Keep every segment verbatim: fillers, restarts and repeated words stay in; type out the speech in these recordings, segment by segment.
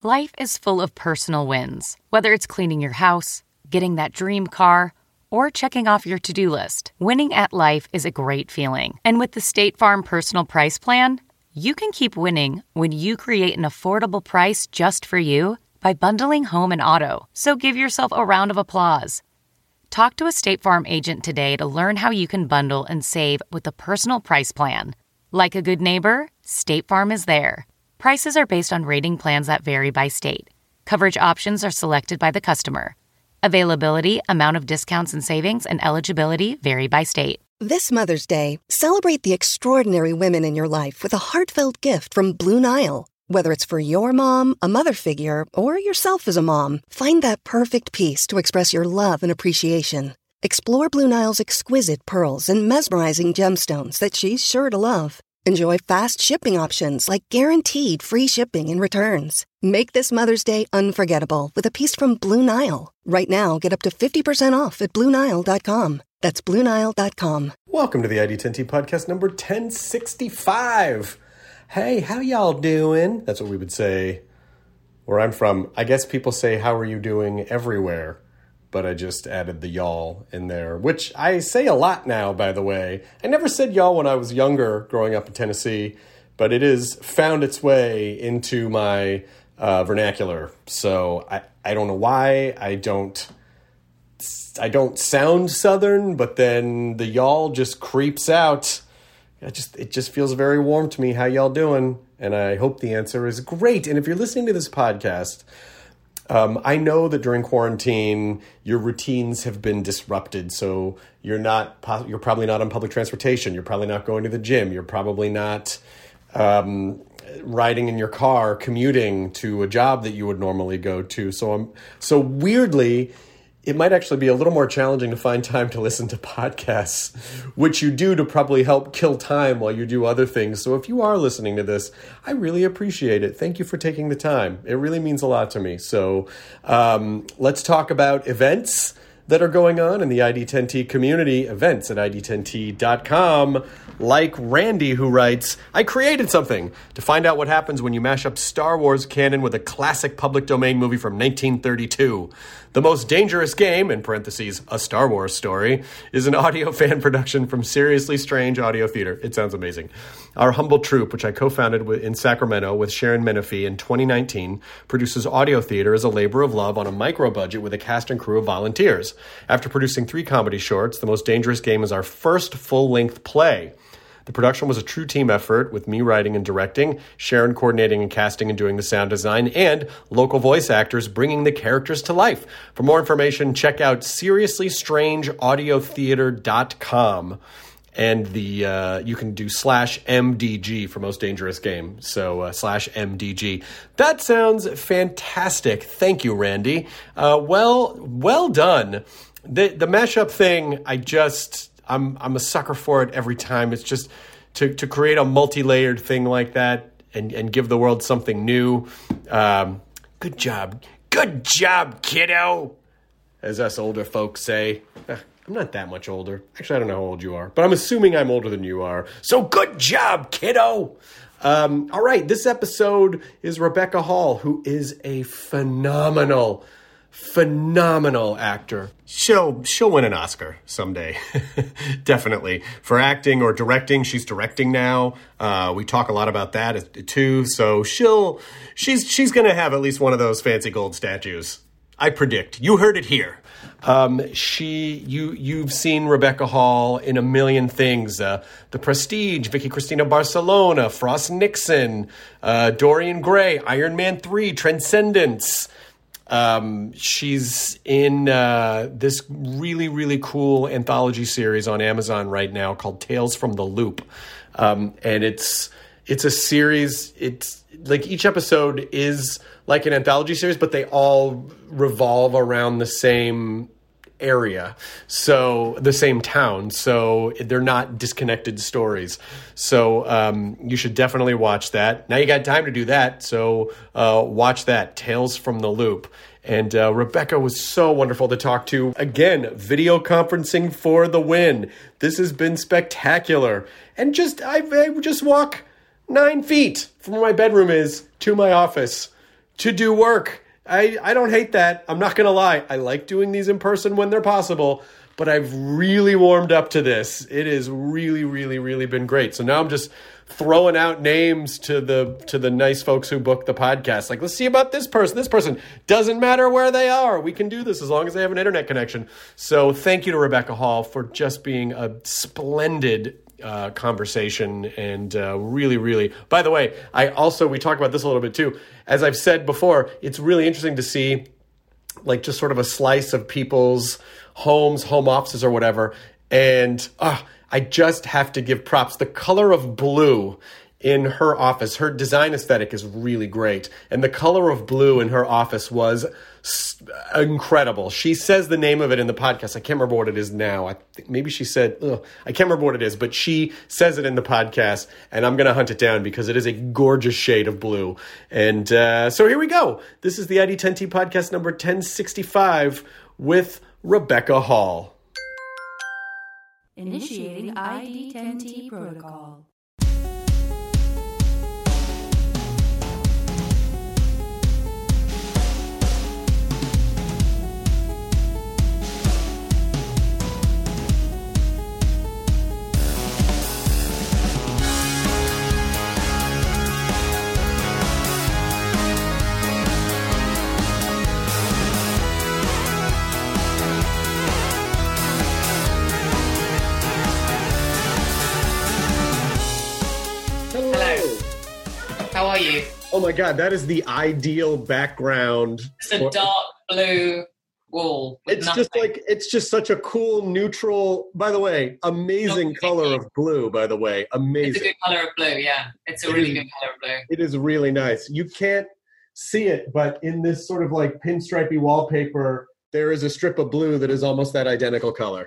Life is full of personal wins, whether it's cleaning your house, getting that dream car, or checking off your to-do list. Winning at life is a great feeling. And with the State Farm Personal Price Plan, you can keep winning when you create an affordable price just for you by bundling home and auto. So give yourself a round of applause. Talk to a State Farm agent today to learn how you can bundle and save with the Personal Price Plan. Like a good neighbor, State Farm is there. Prices are based on rating plans that vary by state. Coverage options are selected by the customer. Availability, amount of discounts and savings, and eligibility vary by state. This Mother's Day, celebrate the extraordinary women in your life with a heartfelt gift from Blue Nile. Whether it's for your mom, a mother figure, or yourself as a mom, find that perfect piece to express your love and appreciation. Explore Blue Nile's exquisite pearls and mesmerizing gemstones that she's sure to love. Enjoy fast shipping options like guaranteed free shipping and returns. Make this Mother's Day unforgettable with a piece from Blue Nile. Right now, get up to fifty percent off at Blue Nile dot com. That's Blue Nile dot com. Welcome to the I D ten T podcast number ten sixty-five. Hey, how y'all doing? That's what we would say where I'm from. I guess people say, how are you doing everywhere? But I just added the y'all in there, which I say a lot now, by the way. I never said y'all when I was younger, growing up in Tennessee, but it has found its way into my uh, vernacular. So I, I don't know why. I don't I don't sound Southern, but then the y'all just creeps out. I just it just feels very warm to me. How y'all doing? And I hope the answer is great. And if you're listening to this podcast, Um, I know that during quarantine, your routines have been disrupted. So you're not, you're probably not on public transportation. You're probably not going to the gym. You're probably not um, riding in your car, commuting to a job that you would normally go to. So I'm, so weirdly, it might actually be a little more challenging to find time to listen to podcasts, which you do to probably help kill time while you do other things. So if you are listening to this, I really appreciate it. Thank you for taking the time. It really means a lot to me. So um, let's talk about events that are going on in the I D ten T community, events at I D ten T dot com. Like Randy, who writes, I created something to find out what happens when you mash up Star Wars canon with a classic public domain movie from nineteen thirty-two. The Most Dangerous Game, in parentheses, a Star Wars story, is an audio fan production from Seriously Strange Audio Theater. It sounds amazing. Our humble troupe, which I co-founded in Sacramento with Sharon Menifee in twenty nineteen, produces audio theater as a labor of love on a micro-budget with a cast and crew of volunteers. After producing three comedy shorts, The Most Dangerous Game is our first full-length play. The production was a true team effort with me writing and directing, Sharon coordinating and casting and doing the sound design, and local voice actors bringing the characters to life. For more information, check out seriously strange audio theater dot com. And the uh, you can do slash M D G for Most Dangerous Game. So uh, slash M D G. That sounds fantastic. Thank you, Randy. Uh, well, well done. The the mashup thing, I just... I'm I'm a sucker for it every time. It's just to, to create a multi-layered thing like that and, and give the world something new. Um, good job. Good job, kiddo, as us older folks say. Uh, I'm not that much older. Actually, I don't know how old you are, but I'm assuming I'm older than you are. So good job, kiddo. Um, all right, this episode is Rebecca Hall, who is a phenomenal Phenomenal actor. She'll she'll win an Oscar someday, definitely for acting or directing. She's directing now. Uh, we talk a lot about that too. So she'll she's she's gonna have at least one of those fancy gold statues. I predict. You heard it here. Um, she you you've seen Rebecca Hall in a million things. Uh, The Prestige, Vicky Cristina Barcelona, Frost Nixon, uh, Dorian Gray, Iron Man three, Transcendence. Um, she's in uh, this really, really cool anthology series on Amazon right now called Tales from the Loop. Um, and it's it's a series. It's like each episode is like an anthology series, but they all revolve around the same area, so the same town, so they're not disconnected stories. So um, you should definitely watch that. Now you got time to do that, so uh, watch that, Tales from the Loop. And uh, Rebecca was so wonderful to talk to. Again, video conferencing for the win. This has been spectacular. And just I, I just walk nine feet from where my bedroom is to my office. to do work. I, I don't hate that. I'm not going to lie. I like doing these in person when they're possible, but I've really warmed up to this. It has really, really, really been great. So now I'm just throwing out names to the to the nice folks who book the podcast. Like, let's see about this person. This person doesn't matter where they are. We can do this as long as they have an internet connection. So thank you to Rebecca Hall for just being a splendid uh, conversation and uh, really, really. By the way, I also we talked about this a little bit too. As I've said before, it's really interesting to see like just sort of a slice of people's homes, home offices or whatever. And uh, I just have to give props. The color of blue in her office, her design aesthetic is really great. And the color of blue in her office was incredible. She says the name of it in the podcast. I can't remember what it is now. I think maybe she said, ugh, I can't remember what it is, but she says it in the podcast, and I'm going to hunt it down because it is a gorgeous shade of blue. And uh, so here we go. This is the I D ten T podcast number ten sixty-five with Rebecca Hall. Initiating I D ten T protocol. How are you? Oh my God, that is the ideal background. It's a dark blue wall. It's nothing. just like, it's just such a cool, neutral, by the way, amazing Not color sticky. of blue, by the way. Amazing. It's a good color of blue, yeah. It's a It really is- good color of blue. It is really nice. You can't see it, but in this sort of like pinstripey wallpaper, there is a strip of blue that is almost that identical color.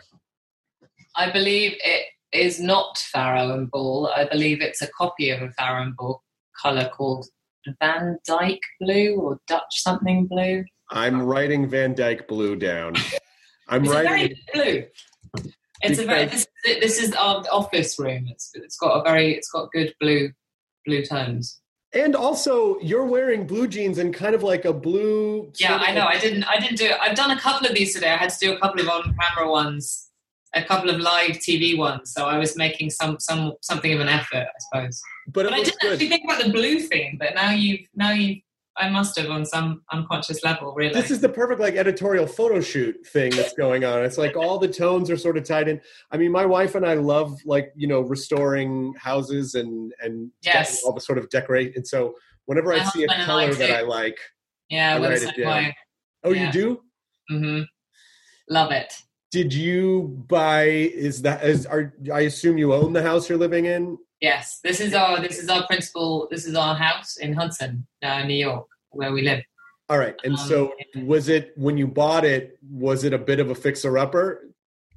I believe it is not Farrow and Ball. I believe it's a copy of a Farrow and Ball color called Van Dyke blue or Dutch something blue. I'm writing Van Dyke blue down. I'm It's a writing very blue. It's a very. This, this is our office room. It's it's got a very. It's got good blue blue tones. And also, you're wearing blue jeans and kind of like a blue. Yeah, sort of I know. I didn't. I didn't do it. I've done a couple of these today. I had to do a couple of on-camera ones, a couple of live T V ones. So I was making some some something of an effort, I suppose. But, it But I looks didn't good. actually think about the blue thing. But now you've now you. I must have on some unconscious level, really. This is the perfect like editorial photo shoot thing that's going on. It's like all the tones are sort of tied in. I mean, my wife and I love like, you know, restoring houses and and Yes. all the sort of decorate. And so whenever My I see a husband and color I that too. I like, yeah, I we're the write same it down. way. oh, Yeah. you do? Mm-hmm. Love it. Did you buy? Is that is are? I assume you own the house you're living in. Yes, this is our this is our principal. This is our house in Hudson, uh, New York, where we live. All right. And Um, so, was it when you bought it? Was it a bit of a fixer-upper?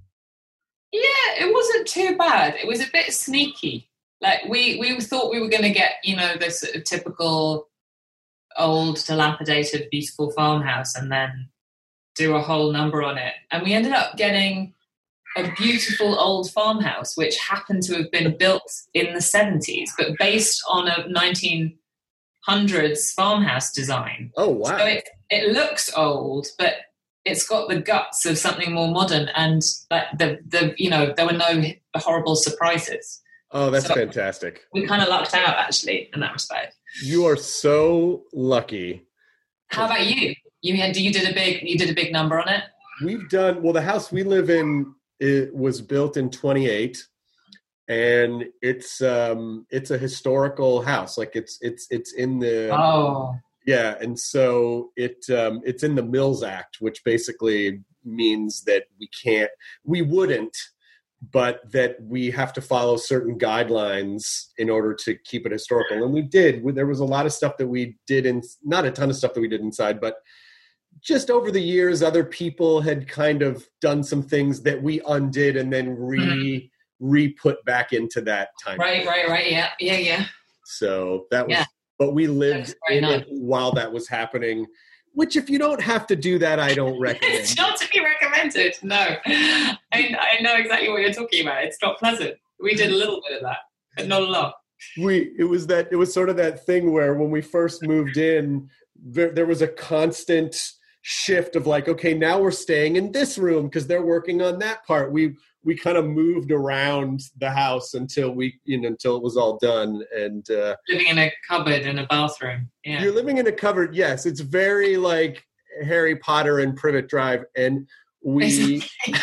Yeah, it wasn't too bad. It was a bit sneaky. Like we we thought we were going to get, you know, this sort of typical old, dilapidated, beautiful farmhouse, and then do a whole number on it. And we ended up getting a beautiful old farmhouse, which happened to have been built in the seventies, but based on a nineteen hundreds farmhouse design. Oh wow! So it, it looks old, but it's got the guts of something more modern, and like the the you know there were no horrible surprises. Oh, that's So- fantastic. We kind of lucked out actually in that respect. You are so lucky. How about you? You had you did a big you did a big number on it. We've done well. The house we live in it was built in twenty-eight, and it's um it's a historical house. Like it's it's it's in the Oh, yeah, and so it um it's in the Mills Act, which basically means that we can't we wouldn't, but that we have to follow certain guidelines in order to keep it historical. And we did. There was a lot of stuff that we did in not a ton of stuff that we did inside, but just over the years, other people had kind of done some things that we undid and then re Mm-hmm. re put back into that time. right, right, right. Yeah, yeah, yeah. So that was, Yeah. but we lived That's very in nice. it while that was happening. Which, if you don't have to do that, I don't recommend. It's not to be recommended. No, I I know exactly what you're talking about. It's not pleasant. We did a little bit of that, but not a lot. we it was that it was sort of that thing where when we first moved in, there, there was a constant shift of like, okay, now we're staying in this room because they're working on that part. We we kind of moved around the house until we, you know, until it was all done. And uh, living in a cupboard in a bathroom. Yeah, you're living in a cupboard. Yes, it's very like Harry Potter and Privet Drive, and we.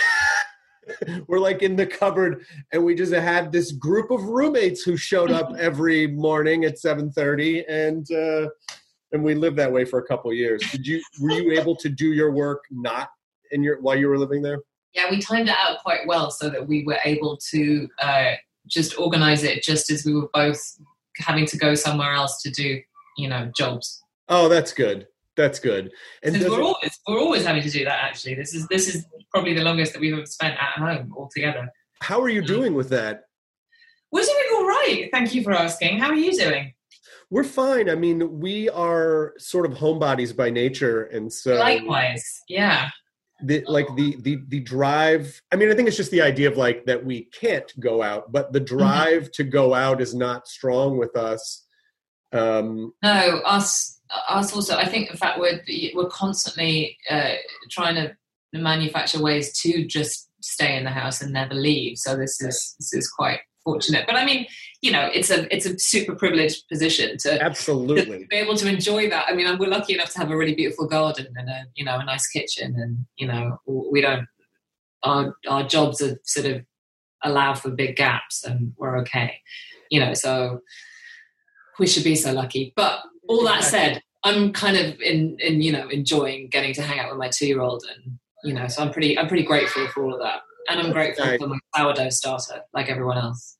We're like in the cupboard, and we just had this group of roommates who showed up every morning at seven thirty, and uh, and we lived that way for a couple of years. Did you were you able to do your work not in your while you were living there? Yeah, we timed it out quite well so that we were able to uh, just organize it just as we were both having to go somewhere else to do, you know, jobs. Oh, that's good. That's good. And we're it, always we're always having to do that. Actually, this is this is probably the longest that we've ever spent at home altogether. How are you doing with that? We're doing all right. Thank you for asking. How are you doing? We're fine. I mean, we are sort of homebodies by nature, and so likewise, yeah. The, like the the the drive. I mean, I think it's just the idea of like that we can't go out, but the drive mm-hmm. to go out is not strong with us. Um, no, us. Us also, I think, in fact, we're we're constantly uh, trying to manufacture ways to just stay in the house and never leave. So this is this is quite fortunate. But I mean, you know, it's a it's a super privileged position to absolutely to be able to enjoy that. I mean, we're lucky enough to have a really beautiful garden and a you know a nice kitchen, and you know we don't our our jobs are sort of allow for big gaps, and we're okay. You know, so we should be so lucky, but. All that said, I'm kind of in, in, you know, enjoying getting to hang out with my two-year-old, and you know, so I'm pretty, I'm pretty grateful for all of that, and I'm grateful right. for my sourdough starter, like everyone else.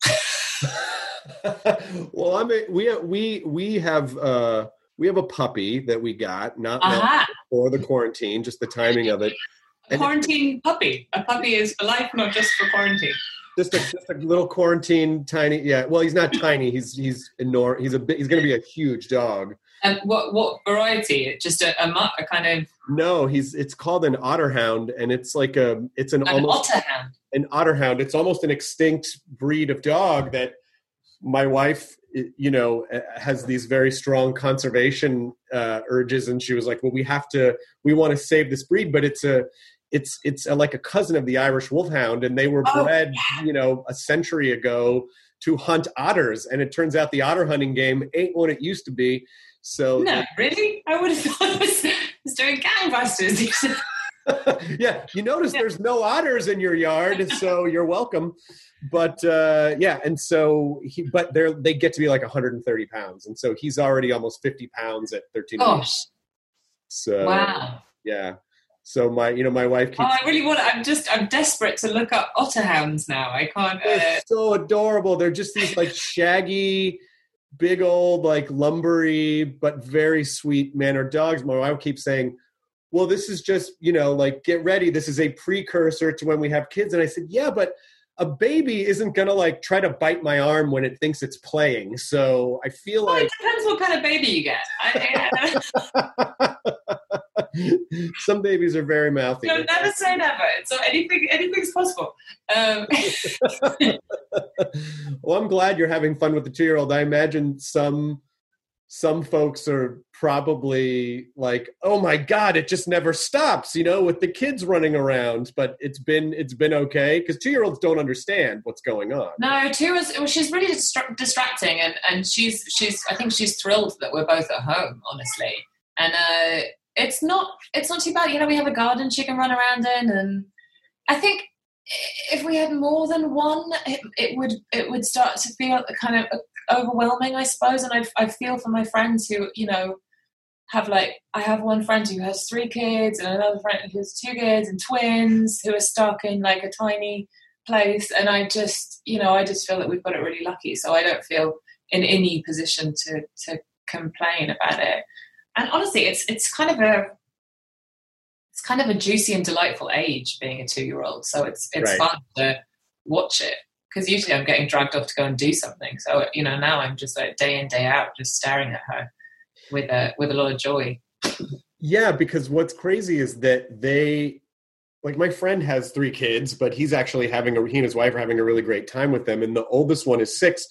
Well, I mean, we we we have uh, we have a puppy that we got not uh-huh. for the quarantine, just the timing of it. And quarantine it, puppy. A puppy is for life, not just for quarantine. Just a, just a little quarantine, tiny. Yeah, well, he's not tiny. He's he's enormous. He's a bit, he's going to be a huge dog. And what what variety? Just a, a mutt, a kind of. No, he's it's called an otterhound, and it's like a it's an, an almost otterhound. An otterhound. It's almost an extinct breed of dog that my wife, you know, has these very strong conservation uh, urges, and she was like, "Well, we have to. We want to save this breed, but it's a." It's it's a, like a cousin of the Irish Wolfhound, and they were bred, oh, yeah. you know, a century ago to hunt otters. And it turns out the otter hunting game ain't what it used to be. So no, really, I would have thought it was, it was doing gangbusters. Yeah, you notice yeah. there's no otters in your yard, so you're welcome. But uh, yeah, and so he, but they they get to be like one hundred thirty pounds, and so he's already almost fifty pounds at thirteen. Gosh. So wow. Yeah. So my, you know, my wife keeps... Oh, I really want. I'm just, I'm desperate to look up otterhounds now. I can't. Uh... They're so adorable. They're just these like shaggy, big old, like lumbery, but very sweet mannered dogs. My wife keeps saying, "Well, this is just, you know, like get ready. This is a precursor to when we have kids." And I said, "Yeah, but a baby isn't gonna like try to bite my arm when it thinks it's playing." So I feel well, like it depends what kind of baby you get. I, Some babies are very mouthy. No, never say never. So anything, anything's possible. Um. Well, I'm glad you're having fun with the two-year-old. I imagine some some folks are probably like, "Oh my God, it just never stops," you know, with the kids running around. But it's been it's been okay because two-year-olds don't understand what's going on. No, two is well, she's really distra- distracting, and and she's she's I think she's thrilled that we're both at home, honestly, and. uh It's not. It's not too bad. You know, we have a garden she can run around in, and I think if we had more than one, it, it would it would start to feel kind of overwhelming, I suppose. And I, I feel for my friends who, you know, have like I have one friend who has three kids, and another friend who has two kids and twins who are stuck in like a tiny place. And I just, you know, I just feel that we've got it really lucky. So I don't feel in any position to to complain about it. And honestly, it's it's kind of a it's kind of a juicy and delightful age being a two-year-old. So it's it's right. fun to watch it because usually I'm getting dragged off to go and do something. So you know now I'm just like day in day out just staring at her with a with a lot of joy. Yeah, because what's crazy is that they like my friend has three kids, but he's actually having a he and his wife are having a really great time with them, and the oldest one is six.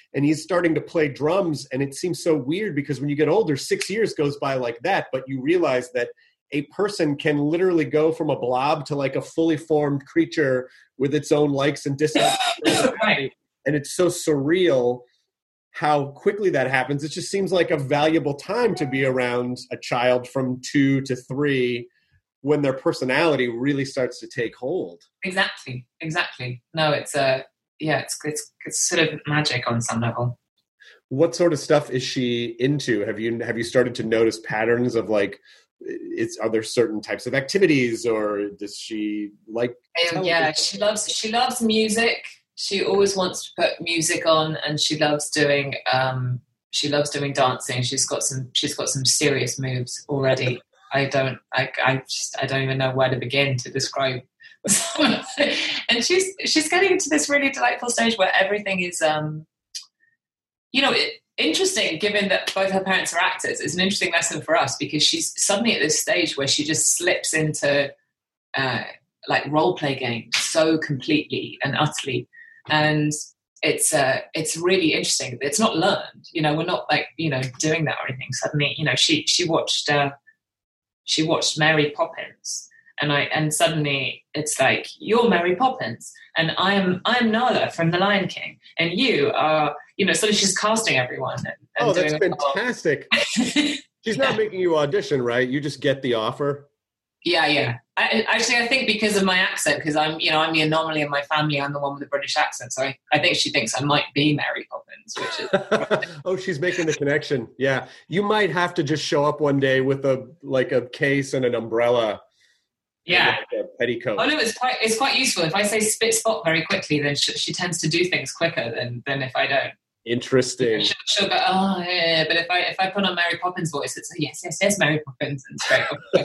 and he's starting to play drums. And it seems so weird because when you get older, six years goes by like that, but you realize that a person can literally go from a blob to like a fully formed creature with its own likes and dislikes. Right. And it's so surreal how quickly that happens. It just seems like a valuable time to be around a child from two to three when their personality really starts to take hold. Exactly. Exactly. No, it's a, uh, yeah, it's, it's, it's sort of magic on some level. What sort of stuff is she into? Have you, have you started to notice patterns of like, it's, are there certain types of activities, or does she like um, yeah she loves she loves music. She always wants to put music on, and she loves doing um she loves doing dancing. She's got some she's got some serious moves already. I don't I I just I don't even know where to begin to describe. And she's she's getting to this really delightful stage where everything is um you know it, interesting, given that both her parents are actors. It's an interesting lesson for us because she's suddenly at this stage where she just slips into uh, like role play games so completely and utterly, and it's uh, it's really interesting. It's not learned, you know. We're not like you know doing that or anything. Suddenly, you know, she she watched uh, she watched Mary Poppins, and I and suddenly it's like you're Mary Poppins, and I'm I'm Nala from The Lion King, and you are. You know, so she's casting everyone. And, and oh, that's fantastic. She's yeah. not making you audition, right? You just get the offer. Yeah, yeah. I, actually, I think because of my accent, because I'm, you know, I'm the anomaly in my family. I'm the one with the British accent. So I, I think she thinks I might be Mary Poppins, which is... Oh, she's making the connection. Yeah. You might have to just show up one day with a, like a case and an umbrella. Yeah. Like a petticoat. Oh, no, it's quite, it's quite useful. If I say spit spot very quickly, then she, she tends to do things quicker than, than if I don't. Interesting. She'll, she'll go, oh yeah, but if I if I put on Mary Poppins voice, it's like, yes, yes, yes, Mary Poppins, and straight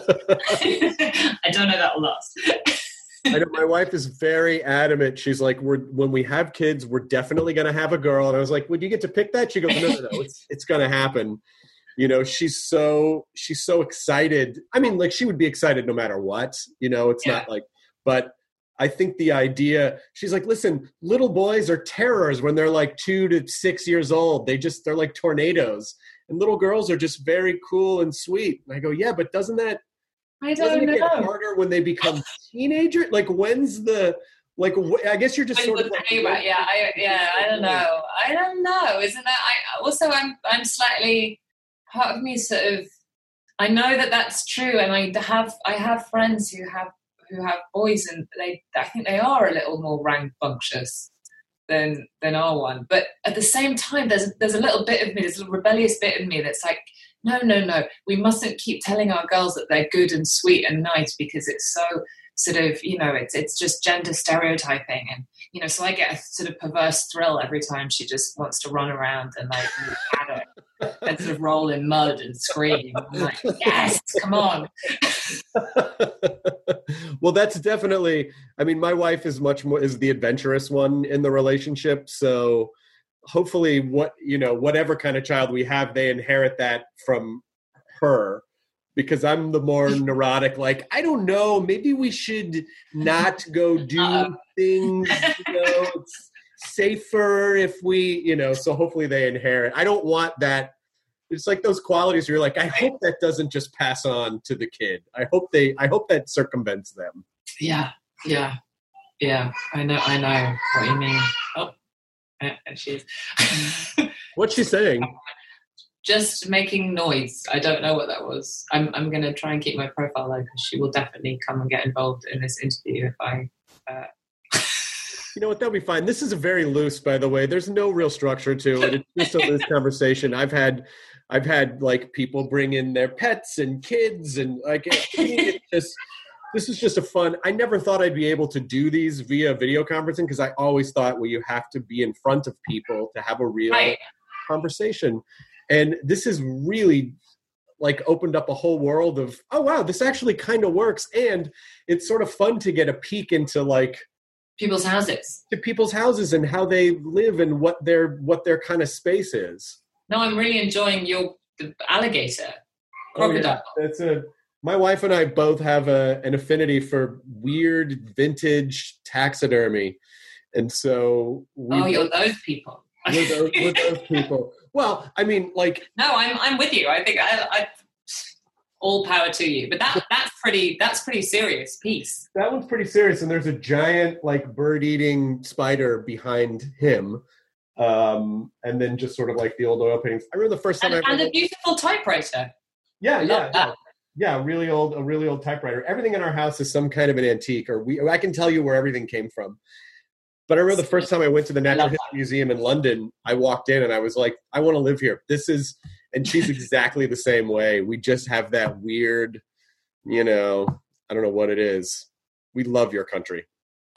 up. I don't know that will last. I know my wife is very adamant. She's like, "We're when we have kids, we're definitely going to have a girl." And I was like, "Would you get to pick that?" She goes, "No, no, no, it's it's going to happen." You know, she's so she's so excited. I mean, like she would be excited no matter what. You know, it's yeah. not like, but. I think the idea, she's like, listen, little boys are terrors when they're like two to six years old. They just, they're like tornadoes. And little girls are just very cool and sweet. And I go, yeah, but doesn't that, I don't doesn't it know. get harder when they become teenagers? Like when's the, like, wh- I guess you're just when sort of like, about, yeah, I, yeah, I don't know. I don't know. Isn't that, I also, I'm, I'm slightly, part of me sort of, I know that that's true. And I have, I have friends who have, who have boys, and they I think they are a little more rambunctious than than our one. But at the same time, there's there's a little bit of me, there's a rebellious bit of me that's like, no, no, no, we mustn't keep telling our girls that they're good and sweet and nice because it's so sort of, you know, it's it's just gender stereotyping. And, you know, so I get a sort of perverse thrill every time she just wants to run around and like paddock and sort of roll in mud and scream. I'm like, yes, come on. Well, that's definitely, I mean, my wife is much more, is the adventurous one in the relationship. So hopefully what, you know, whatever kind of child we have, they inherit that from her. Because I'm the more neurotic, like, I don't know, maybe we should not go do Uh-oh. things, you know, it's safer if we, you know, so hopefully they inherit. I don't want that. It's like those qualities where you're like, I hope that doesn't just pass on to the kid. I hope they, I hope that circumvents them. Yeah, yeah, yeah. I know, I know what you mean. Oh, there she is. What's she saying? Just making noise. I don't know what that was. I'm I'm going to try and keep my profile low because she will definitely come and get involved in this interview if I... Uh... You know what? That'll be fine. This is a very loose, by the way. There's no real structure to it. It's just a loose conversation. I've had, I've had like people bring in their pets and kids and like, it's just, this is just a fun, I never thought I'd be able to do these via video conferencing because I always thought, well, you have to be in front of people to have a real right. conversation. And this has really like opened up a whole world of, oh, wow, this actually kind of works. And it's sort of fun to get a peek into like people's houses, to people's houses and how they live and what their, what their kind of space is. No, I'm really enjoying your the alligator crocodile. Oh, yeah. That's a, my wife and I both have a, an affinity for weird vintage taxidermy. And so, we, oh, you're those people. We're those, we're those people. Well, I mean, like, no, I'm I'm with you. I think I, I all power to you. But that that's pretty that's pretty serious piece. That one's pretty serious, and there's a giant like bird-eating spider behind him, um, and then just sort of like the old oil paintings. I remember the first time and, I and a beautiful typewriter. Yeah, yeah, that. yeah, yeah. Really old, a really old typewriter. Everything in our house is some kind of an antique, or we. I can tell you where everything came from. But I remember the first time I went to the Natural History Museum in London, I walked in and I was like, I want to live here. This is, and she's exactly the same way. We just have that weird, you know, I don't know what it is. We love your country.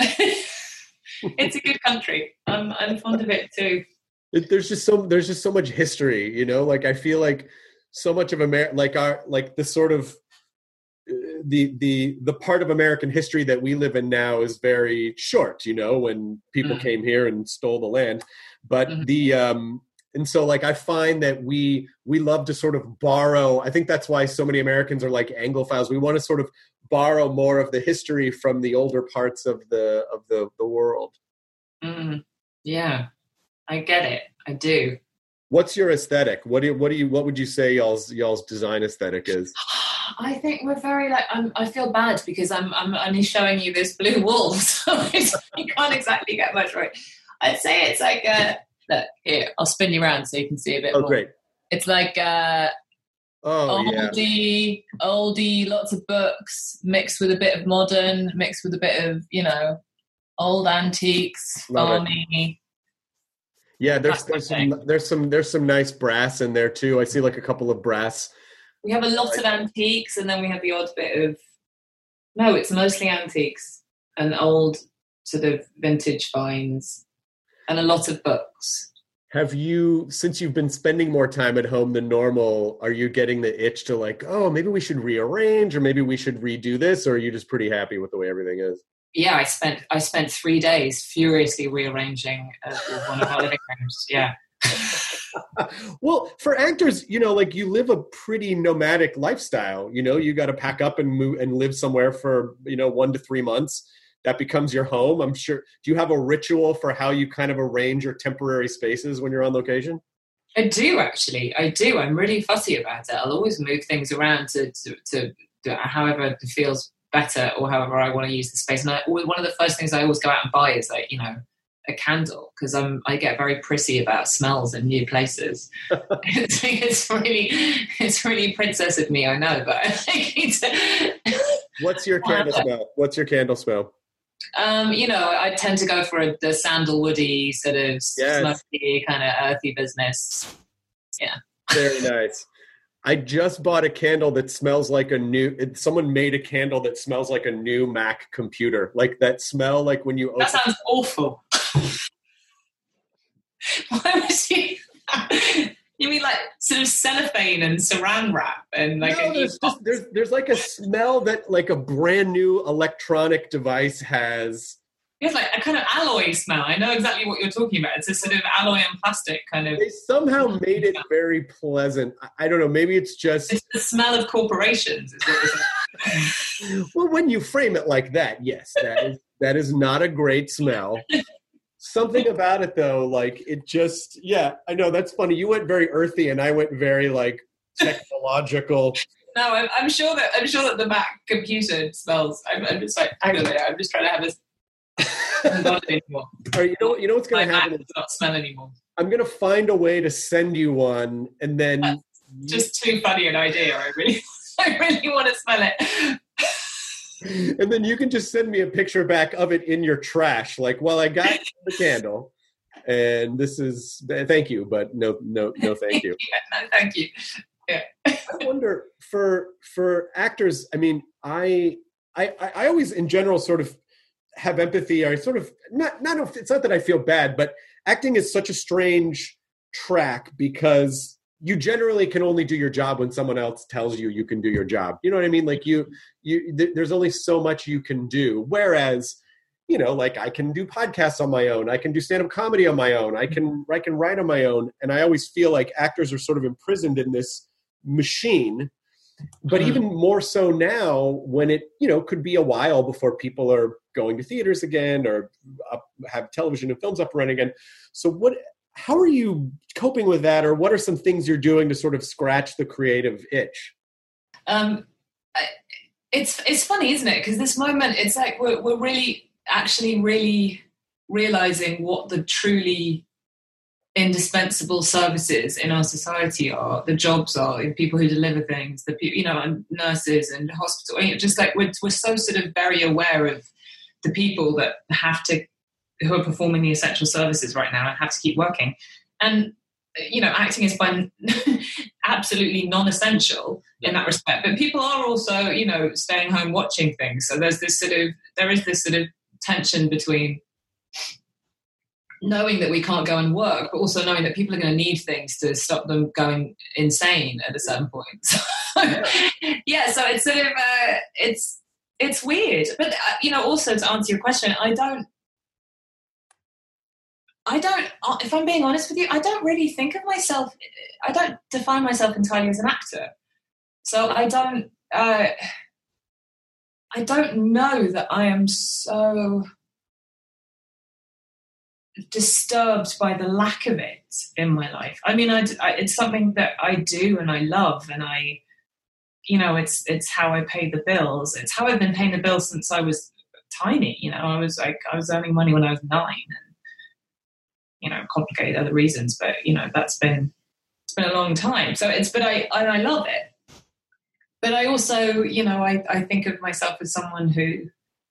It's a good country. I'm I'm fond of it too. It, there's just so there's just so much history, you know. Like I feel like so much of America, like our like the sort of the the the part of American history that we live in now is very short, you know, when people mm-hmm. came here and stole the land. But mm-hmm. the um and so like I find that we we love to sort of borrow. I think that's why so many Americans are like Anglophiles. We want to sort of borrow more of the history from the older parts of the of the the world. Mm, yeah, I get it. I do. What's your aesthetic? What do you, what do you what would you say y'all's y'all's design aesthetic is? I think we're very like I'm, I feel bad because I'm I'm only showing you this blue wall, so you can't exactly get much right. I'd say it's like a look here. I'll spin you around so you can see a bit oh, more. Oh, great! It's like uh, oh oldie, yeah. oldie, lots of books mixed with a bit of modern, mixed with a bit of you know old antiques, farmy. Yeah, there's there's some, there's some there's some nice brass in there too. I see like a couple of brass. We have a lot of antiques, and then we have the odd bit of no, it's mostly antiques and old sort of vintage finds, and a lot of books. Have you, since you've been spending more time at home than normal, are you getting the itch to like, oh, maybe we should rearrange, or maybe we should redo this, or are you just pretty happy with the way everything is? Yeah, I spent I spent three days furiously rearranging uh, one of our living rooms. Yeah. Well, for actors, you know, like you live a pretty nomadic lifestyle. You know, you got to pack up and move and live somewhere for you know one to three months. That becomes your home. I'm sure. Do you have a ritual for how you kind of arrange your temporary spaces when you're on location? I do actually. I do. I'm really fussy about it. I'll always move things around to to, to, to however it feels better or however I want to use the space. And I always, one of the first things I always go out and buy is like, you know, a candle, because I'm I get very prissy about smells in new places. it's, it's really it's really princess of me, I know, but I think it's What's your candle smell? What's your candle smell? Um, you know, I tend to go for a, the sandalwoody sort of yes. smoky kind of earthy business. Yeah. Very nice. I just bought a candle that smells like a new, it, someone made a candle that smells like a new Mac computer. Like that smell, like when you open. That sounds awful. Why was you, you mean like sort of cellophane and saran wrap and like no, a there's, just, there's, there's like a smell that like a brand new electronic device has. It's like a kind of alloy smell. I know exactly what you're talking about. It's a sort of alloy and plastic kind of. They somehow made it very pleasant. I, I don't know. Maybe it's just. It's the smell of corporations. Is what well, when you frame it like that, yes, that is that is not a great smell. Something about it, though, like it just. Yeah, I know that's funny. You went very earthy, and I went very like technological. No, I'm, I'm sure that I'm sure that the Mac computer smells. I'm, I'm just like, hang on a minute. I'm just trying to have this. Not anymore. All right, you know, you know what's going to happen? Does not smell anymore. I'm going to find a way to send you one, and then That's just too funny an idea. I really, I really want to smell it. And then you can just send me a picture back of it in your trash. Like, well, I got the candle, and this is thank you, but no, no, no, thank you. Yeah, no, thank you. Yeah. I wonder for for actors. I mean, I, I, I always, in general, sort of. have empathy or sort of not not it's not that I feel bad, but acting is such a strange track because you generally can only do your job when someone else tells you you can do your job. You know what I mean? Like you you th- there's only so much you can do. Whereas, you know, like I can do podcasts on my own, I can do stand-up comedy on my own, I can I can write on my own, and I always feel like actors are sort of imprisoned in this machine. But even more so now when it, you know, could be a while before people are going to theaters again or up, have television and films up and running again. So what, how are you coping with that, or what are some things you're doing to sort of scratch the creative itch? Um, it's it's funny, isn't it? Because this moment, it's like we're we're really actually really realizing what the truly indispensable services in our society are, the jobs are, the people who deliver things, the people, you know, and nurses and hospital. You know, just like we're we're so sort of very aware of the people that have to, who are performing the essential services right now and have to keep working. And, you know, acting is by absolutely non-essential in that respect. But people are also, you know, staying home watching things. So there's this sort of, there is this sort of tension between knowing that we can't go and work, but also knowing that people are going to need things to stop them going insane at a certain point. So, yeah, so it's sort of, uh, it's, it's weird. But, uh, you know, also to answer your question, I don't, I don't, if I'm being honest with you, I don't really think of myself, I don't define myself entirely as an actor. So I don't, uh, I don't know that I am so disturbed by the lack of it in my life. I mean, I, I, it's something that I do and I love, and I, you know, it's it's how I pay the bills. It's how I've been paying the bills since I was tiny. You know, I was like, I was earning money when I was nine, and, you know, complicated other reasons, but, you know, that's been, it's been a long time. So it's, but I, and I love it. But I also, you know, I, I think of myself as someone who,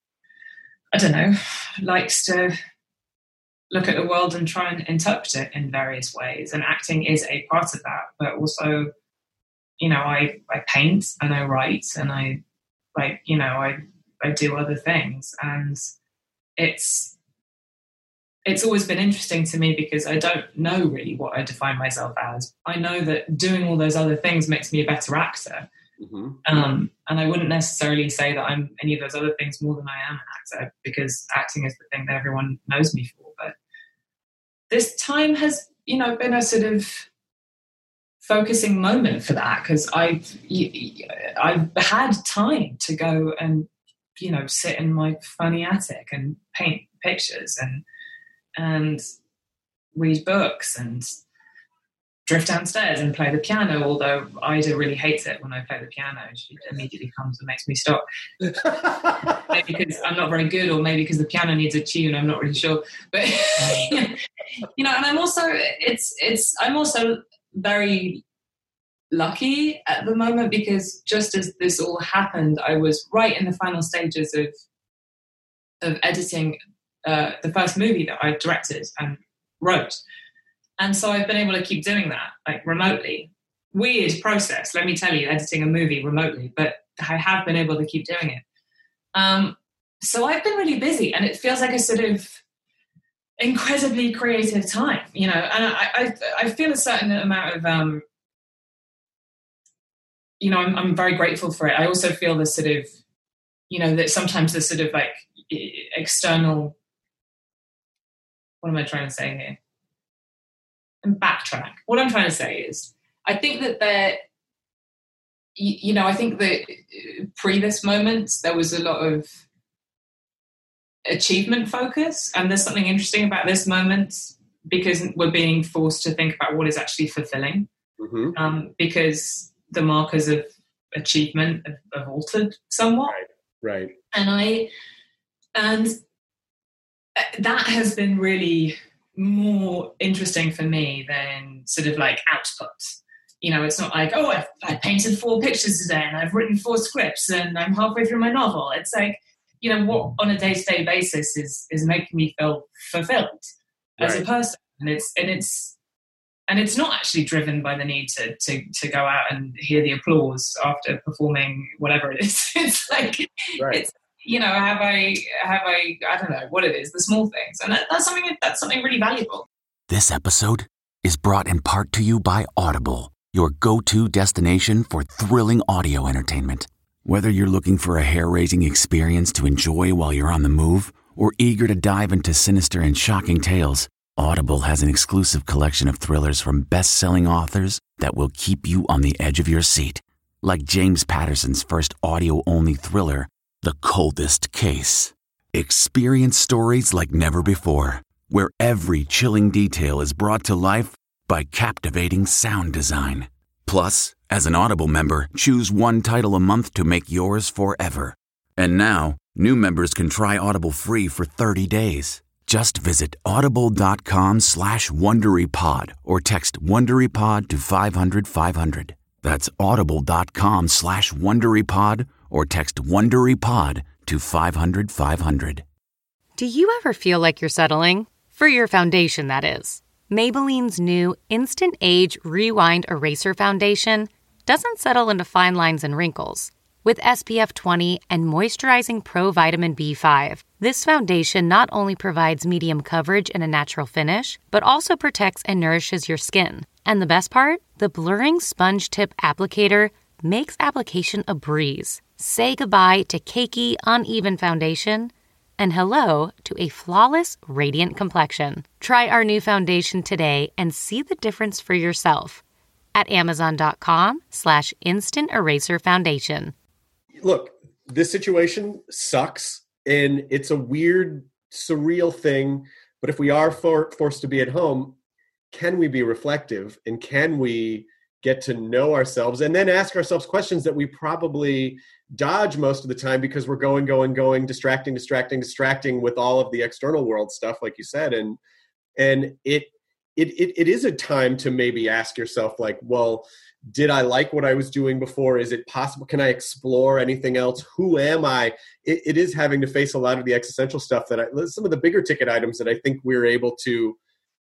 I don't know, likes to look at the world and try and interpret it in various ways. And acting is a part of that. But also, you know, I, I paint and I write and I, like, you know, I, I do other things. And it's, it's always been interesting to me because I don't know really what I define myself as. I know that doing all those other things makes me a better actor. Mm-hmm. Um, and I wouldn't necessarily say that I'm any of those other things more than I am an actor, because acting is the thing that everyone knows me for. But this time has, you know, been a sort of focusing moment for that, because I've I've had time to go and, you know, sit in my funny attic and paint pictures and and read books and drift downstairs and play the piano, although Ida really hates it when I play the piano. She immediately comes and makes me stop. Maybe because I'm not very good, or maybe because the piano needs a tune, I'm not really sure. But, you know, and I'm also, it's, it's, I'm also very lucky at the moment, because just as this all happened, I was right in the final stages of, of editing uh, the first movie that I directed and wrote. And so I've been able to keep doing that, like, remotely. Weird process, let me tell you, editing a movie remotely, but I have been able to keep doing it. Um, so I've been really busy, and it feels like a sort of incredibly creative time, you know, and I, I, I feel a certain amount of, um, you know, I'm, I'm very grateful for it. I also feel this sort of, you know, that sometimes the sort of like external, what am I trying to say here? And backtrack. What I'm trying to say is, I think that there, you, you know, I think that pre this moment, there was a lot of achievement focus. And there's something interesting about this moment, because we're being forced to think about what is actually fulfilling. Mm-hmm. Um, because the markers of achievement have, have altered somewhat. Right. Right. And I, and that has been really more interesting for me than sort of like output. You know, it's not like, oh, I've, I painted four pictures today and I've written four scripts and I'm halfway through my novel. It's like, you know, what on a day-to-day basis is is making me feel fulfilled as right. a person. And it's and it's and it's not actually driven by the need to to to go out and hear the applause after performing whatever it is. It's like right. it's, you know, have I, have I, I don't know what it is, the small things. And that, that's something, that's something really valuable. This episode is brought in part to you by Audible, your go-to destination for thrilling audio entertainment. Whether you're looking for a hair-raising experience to enjoy while you're on the move, or eager to dive into sinister and shocking tales, Audible has an exclusive collection of thrillers from best-selling authors that will keep you on the edge of your seat. Like James Patterson's first audio-only thriller, The Coldest Case. Experience stories like never before. where every chilling detail is brought to life by captivating sound design. Plus, as an Audible member, choose one title a month to make yours forever. And now, new members can try Audible free for thirty days. Just visit audible.com slash WonderyPod or text WonderyPod to five hundred five hundred. That's audible.com slash WonderyPod or text WonderyPod to five hundred five hundred. Do you ever feel like you're settling? For your foundation, that is. Maybelline's new Instant Age Rewind Eraser Foundation doesn't settle into fine lines and wrinkles. With S P F twenty and moisturizing Pro Vitamin B five, this foundation not only provides medium coverage and a natural finish, but also protects and nourishes your skin. And the best part? The blurring sponge tip applicator makes application a breeze. Say goodbye to cakey, uneven foundation and hello to a flawless, radiant complexion. Try our new foundation today and see the difference for yourself at amazon.com slash instant eraser foundation. Look, this situation sucks, and it's a weird, surreal thing. But if we are for, forced to be at home, can we be reflective, and can we get to know ourselves and then ask ourselves questions that we probably dodge most of the time because we're going, going, going, distracting, distracting, distracting with all of the external world stuff, like you said. And and it it it, it is a time to maybe ask yourself, like, well, did I like what I was doing before? Is it possible? Can I explore anything else? Who am I? It, it is having to face a lot of the existential stuff that I, some of the bigger ticket items that I think we're able to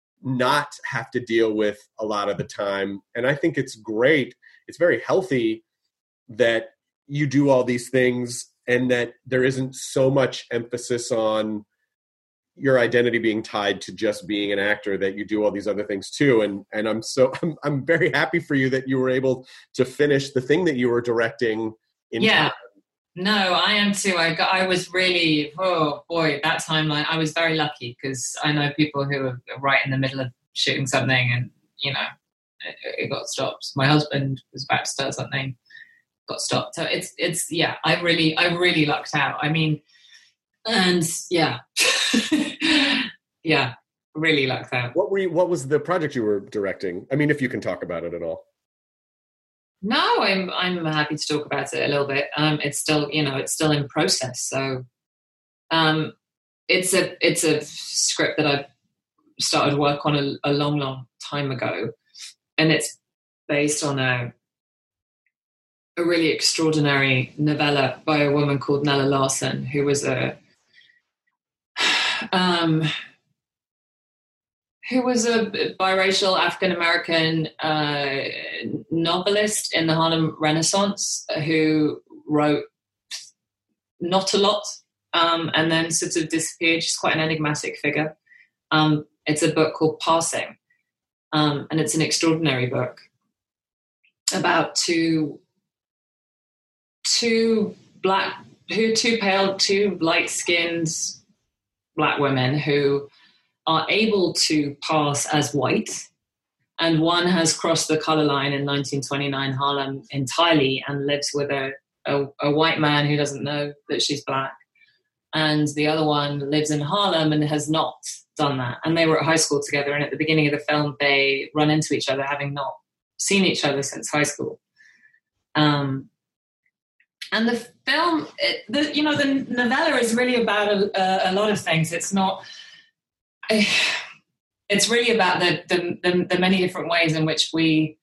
not have to deal with a lot of the time. And I think it's great. It's very healthy that you do all these things and that there isn't so much emphasis on your identity being tied to just being an actor, that you do all these other things too. And and I'm so I'm I'm very happy for you that you were able to finish the thing that you were directing in yeah. time. No, I am too. I got, I was really, oh boy, that timeline, I was very lucky because I know people who are right in the middle of shooting something and, you know, it, it got stopped. My husband was about to start something, got stopped. So it's, it's, yeah, I really, I really lucked out. I mean, and yeah, yeah, really lucked out. What were you, what was the project you were directing? I mean, if you can talk about it at all. No, I'm I'm happy to talk about it a little bit. Um, it's still, you know, it's still in process. So, um, it's a it's a script that I started work on a, a long, long time ago, and it's based on a a really extraordinary novella by a woman called Nella Larsen, who was a um. who was a biracial African-American uh, novelist in the Harlem Renaissance who wrote not a lot um, and then sort of disappeared. She's quite an enigmatic figure. Um, it's a book called Passing, um, and it's an extraordinary book about two, two black, who two pale, two light-skinned black women who are able to pass as white, and one has crossed the color line in nineteen twenty-nine Harlem entirely and lives with a, a, a white man who doesn't know that she's black, and the other one lives in Harlem and has not done that. And they were at high school together, and at the beginning of the film they run into each other having not seen each other since high school. Um, and the film, it, the, you know, the novella is really about a, a lot of things. It's not It's really about the, the, the, the many different ways in which we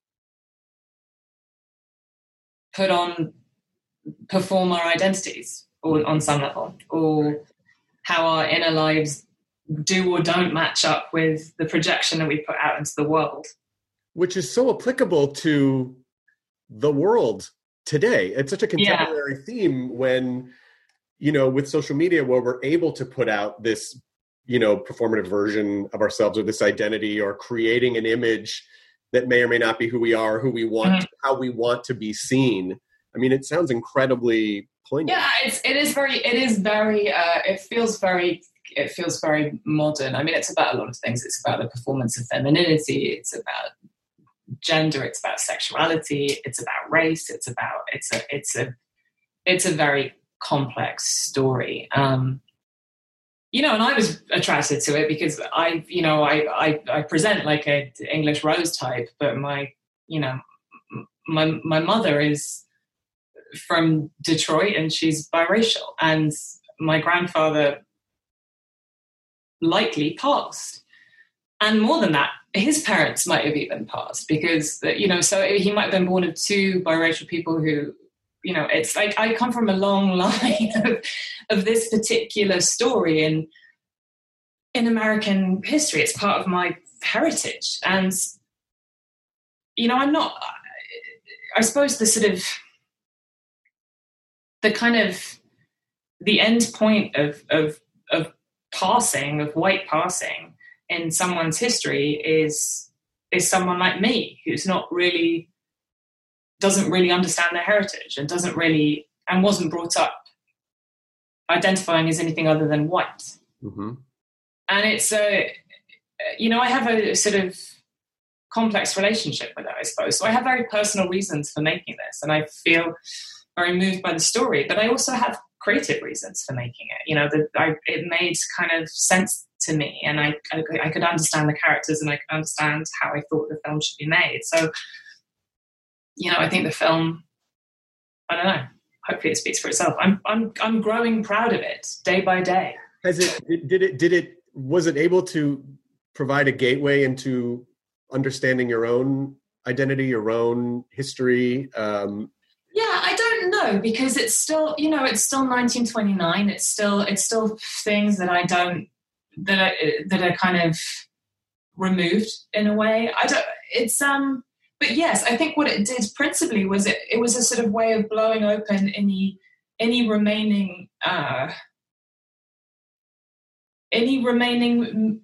put on, perform our identities or, on some level, or how our inner lives do or don't match up with the projection that we put out into the world. Which is so applicable to the world today. It's such a contemporary yeah. theme when, you know, with social media, where we're able to put out this, you know, performative version of ourselves or this identity, or creating an image that may or may not be who we are, who we want, mm-hmm. how we want to be seen. I mean, it sounds incredibly poignant. Yeah, it's, it is very, it is very, uh, it feels very, it feels very modern. I mean, it's about a lot of things. It's about the performance of femininity. It's about gender. It's about sexuality. It's about race. It's about, it's a, it's a, it's a very complex story. Um, you know, and I was attracted to it because I, you know, I, I, I present like a English Rose type, but my, you know, my, my mother is from Detroit and she's biracial, and my grandfather likely passed. And more than that, his parents might have even passed because, you know, so he might have been one of two biracial people who, you know, it's like I come from a long line of, of this particular story in, in American history. It's part of my heritage. And, you know, I'm not, I suppose the sort of, the kind of, the end point of, of, of passing, of white passing in someone's history is, is someone like me who's not really, doesn't really understand their heritage and doesn't really, and wasn't brought up identifying as anything other than white. Mm-hmm. And it's a, you know, I have a sort of complex relationship with it, I suppose. So I have very personal reasons for making this, and I feel very moved by the story, but I also have creative reasons for making it. You know, that I, it made kind of sense to me, and I, I, I could understand the characters, and I could understand how I thought the film should be made. So, you know, I think the film, I don't know, hopefully it speaks for itself. I'm, I'm, I'm growing proud of it day by day. Has it, did it, did it, was it able to provide a gateway into understanding your own identity, your own history? Um, yeah, I don't know, because it's still, you know, it's still nineteen twenty-nine. It's still, it's still things that I don't, that are, that are kind of removed in a way. I don't, it's, um, but yes, I think what it did principally was it, it was a sort of way of blowing open any, any remaining, uh, any remaining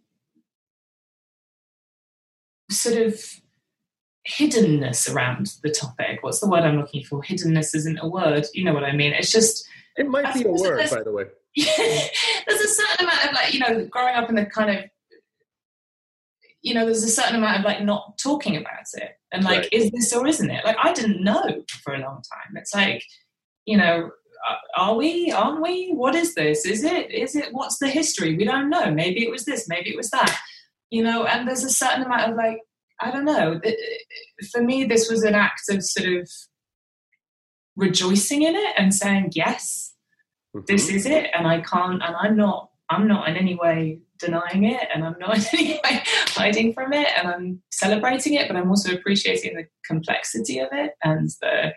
sort of hiddenness around the topic. What's the word I'm looking for? Hiddenness isn't a word. You know what I mean? It's just... It might be a word, by the way. There's a certain amount of, like, you know, growing up in the kind of, you know, there's a certain amount of, like, not talking about it. And, like, right. Is this or isn't it? Like, I didn't know for a long time. It's like, you know... Are we? Aren't we? What is this? Is it? Is it? What's the history? We don't know. Maybe it was this. Maybe it was that. You know, and there's a certain amount of, like, I don't know. For me, this was an act of sort of rejoicing in it and saying, yes, mm-hmm. This is it. And I can't, and I'm not, I'm not in any way denying it. And I'm not in any way hiding from it. And I'm celebrating it, but I'm also appreciating the complexity of it and the,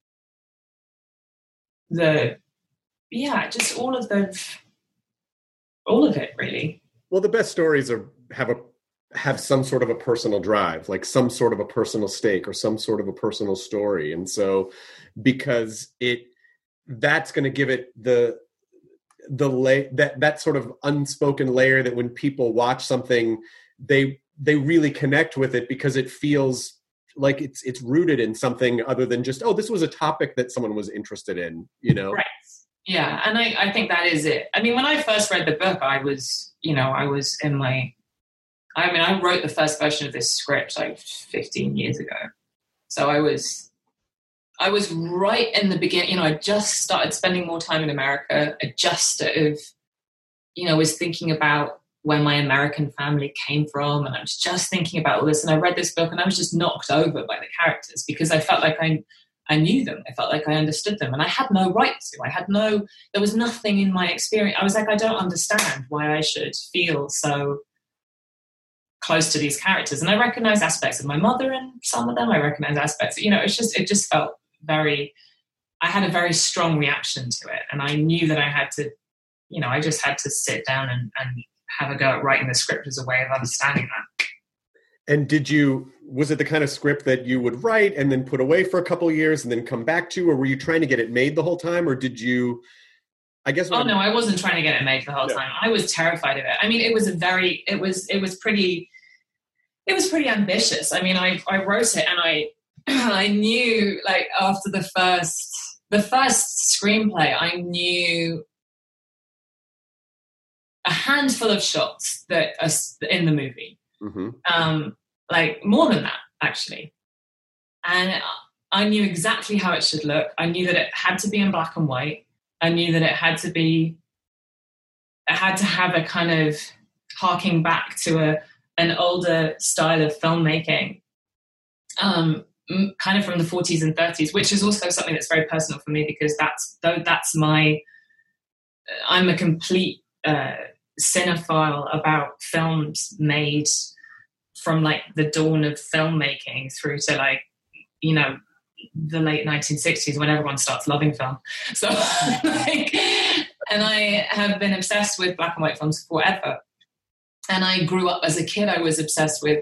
the yeah just all of the all of it, really. Well, the best stories are have a have some sort of a personal drive, like some sort of a personal stake or some sort of a personal story. And so because it that's going to give it the the lay that that sort of unspoken layer that when people watch something they they really connect with it because it feels like it's it's rooted in something other than just, oh, this was a topic that someone was interested in, you know? Right. Yeah. And I, I think that is it. I mean, when I first read the book, I was, you know, I was in my, I mean, I wrote the first version of this script like fifteen years ago. So I was, I was right in the beginning, you know, I just started spending more time in America. I just sort of, you know, was thinking about where my American family came from. And I was just thinking about all this. And I read this book and I was just knocked over by the characters because I felt like I, I knew them. I felt like I understood them. And I had no right to. I had no, there was nothing in my experience. I was like, I don't understand why I should feel so close to these characters. And I recognize aspects of my mother in some of them. I recognize aspects, you know, it's just, it just felt very, I had a very strong reaction to it. And I knew that I had to, you know, I just had to sit down and, and have a go at writing the script as a way of understanding that. And did you, was it the kind of script that you would write and then put away for a couple of years and then come back to, or were you trying to get it made the whole time? Or did you, I guess. Oh, no, I wasn't trying to get it made the whole no. time. I was terrified of it. I mean, it was a very, it was, it was pretty, it was pretty ambitious. I mean, I, I wrote it and I, I knew, like, after the first, the first screenplay, I knew a handful of shots that are in the movie, mm-hmm. um, like more than that, actually. And I knew exactly how it should look. I knew that it had to be in black and white. I knew that it had to be I had to have a kind of harking back to a an older style of filmmaking, um, kind of from the forties and thirties, which is also something that's very personal for me, because that's that's my, I'm a complete uh, cinephile about films made from like the dawn of filmmaking through to like, you know, the late nineteen sixties when everyone starts loving film. So, like, and I have been obsessed with black and white films forever. And I grew up as a kid, I was obsessed with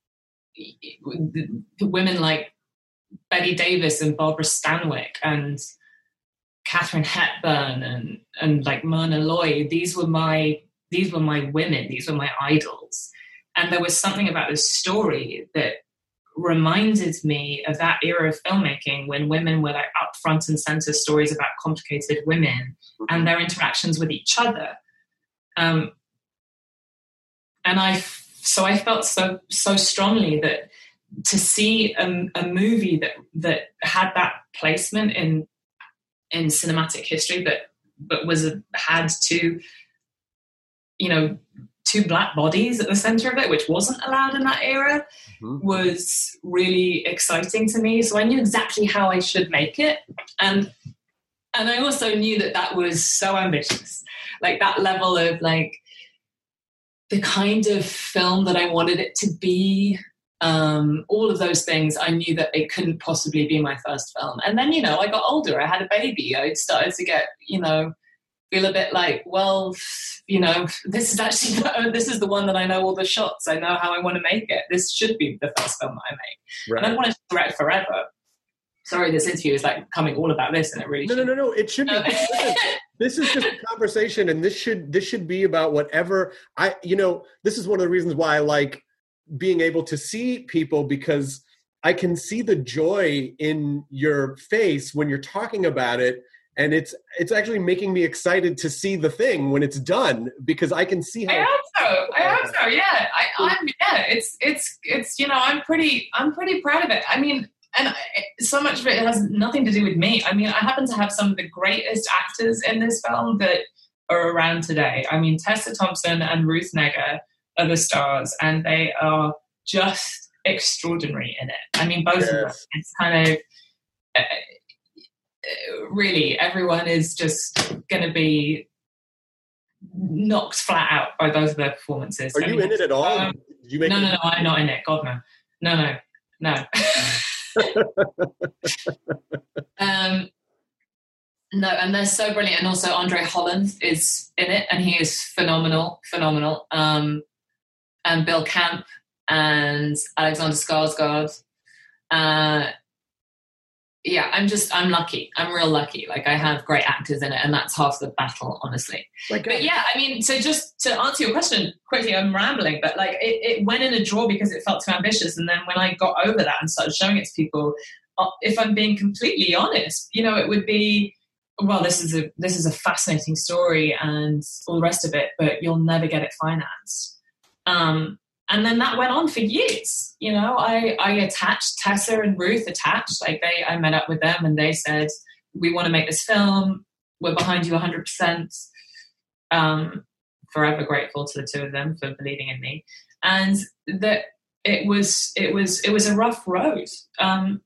women like Betty Davis and Barbara Stanwyck and Katharine Hepburn and, and like Myrna Loy. These were my, these were my women. These were my idols. And there was something about this story that reminded me of that era of filmmaking when women were like up front and center, stories about complicated women and their interactions with each other. Um, and I, so I felt so, so strongly that to see a, a movie that, that had that placement in, in cinematic history, but, but was, a, had two, you know, two black bodies at the center of it, which wasn't allowed in that era, mm-hmm. was really exciting to me. So I knew exactly how I should make it. And, and I also knew that that was so ambitious, like that level of like the kind of film that I wanted it to be, um, all of those things. I knew that it couldn't possibly be my first film. And then, you know, I got older, I had a baby, I started to get, you know, feel a bit like, well, you know, this is actually, this is the one that I know all the shots. I know how I want to make it. This should be the first film that I make. Right. And I wanted to direct forever. Sorry, this interview is like becoming all about this, and it really no, should. no, no, no. It should be. Listen, this is just a conversation, and this should this should be about whatever I. You know, this is one of the reasons why I like being able to see people, because I can see the joy in your face when you're talking about it. And it's it's actually making me excited to see the thing when it's done, because I can see how. I hope so. I hope so. Yeah, I, I'm. Yeah, it's it's it's. You know, I'm pretty. I'm pretty proud of it. I mean, and so much of it has nothing to do with me. I mean, I happen to have some of the greatest actors in this film that are around today. I mean, Tessa Thompson and Ruth Negga are the stars, and they are just extraordinary in it. I mean, both yes. of them. It's kind of. Uh, really, everyone is just going to be knocked flat out by both of their performances. Are I you mean, in it at all? Um, Did you make no, it? no, no, I'm not in it. God, no. No, no, no. um, no, and they're so brilliant. And also Andre Holland is in it, and he is phenomenal, phenomenal. Um, and Bill Camp and Alexander Skarsgård. Uh, Yeah, I'm just, I'm lucky. I'm real lucky. Like, I have great actors in it, and that's half the battle, honestly. Like, but yeah, I mean, so just to answer your question quickly, I'm rambling, but like, it, it went in a drawer because it felt too ambitious. And then when I got over that and started showing it to people, if I'm being completely honest, you know, it would be, well, this is a, this is a fascinating story and all the rest of it, but you'll never get it financed. Um, And then that went on for years. You know, I, I attached, Tessa and Ruth attached, like they, I met up with them and they said, we want to make this film. We're behind you one hundred percent. Um, forever grateful to the two of them for believing in me. And that it was, it was, it was a rough road. Um,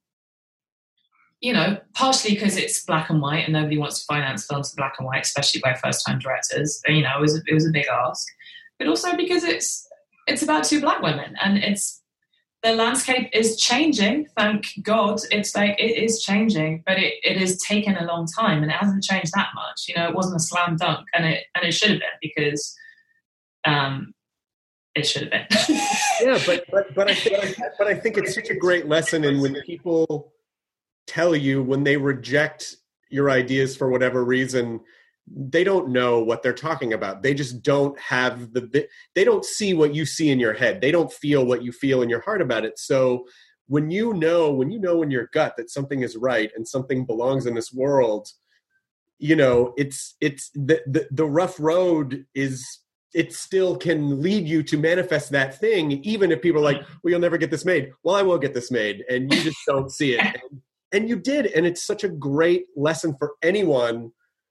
you know, partially because it's black and white and nobody wants to finance films in black and white, especially by first time directors. And, you know, it was, it was a big ask, but also because it's, it's about two black women, and it's, the landscape is changing. Thank God. It's like, it is changing, but it, it has taken a long time, and it hasn't changed that much. You know, it wasn't a slam dunk, and it, and it should have been, because, um, it should have been. yeah. But, but, but I think, but I think it's such a great lesson. And when people tell you, when they reject your ideas for whatever reason, they don't know what they're talking about. They just don't have the, they don't see what you see in your head. They don't feel what you feel in your heart about it. So when you know, when you know in your gut that something is right and something belongs in this world, you know, it's, it's the, the, the rough road is, it still can lead you to manifest that thing. Even if people are like, well, you'll never get this made. Well, I will get this made. And you just don't see it. And, and you did. And it's such a great lesson for anyone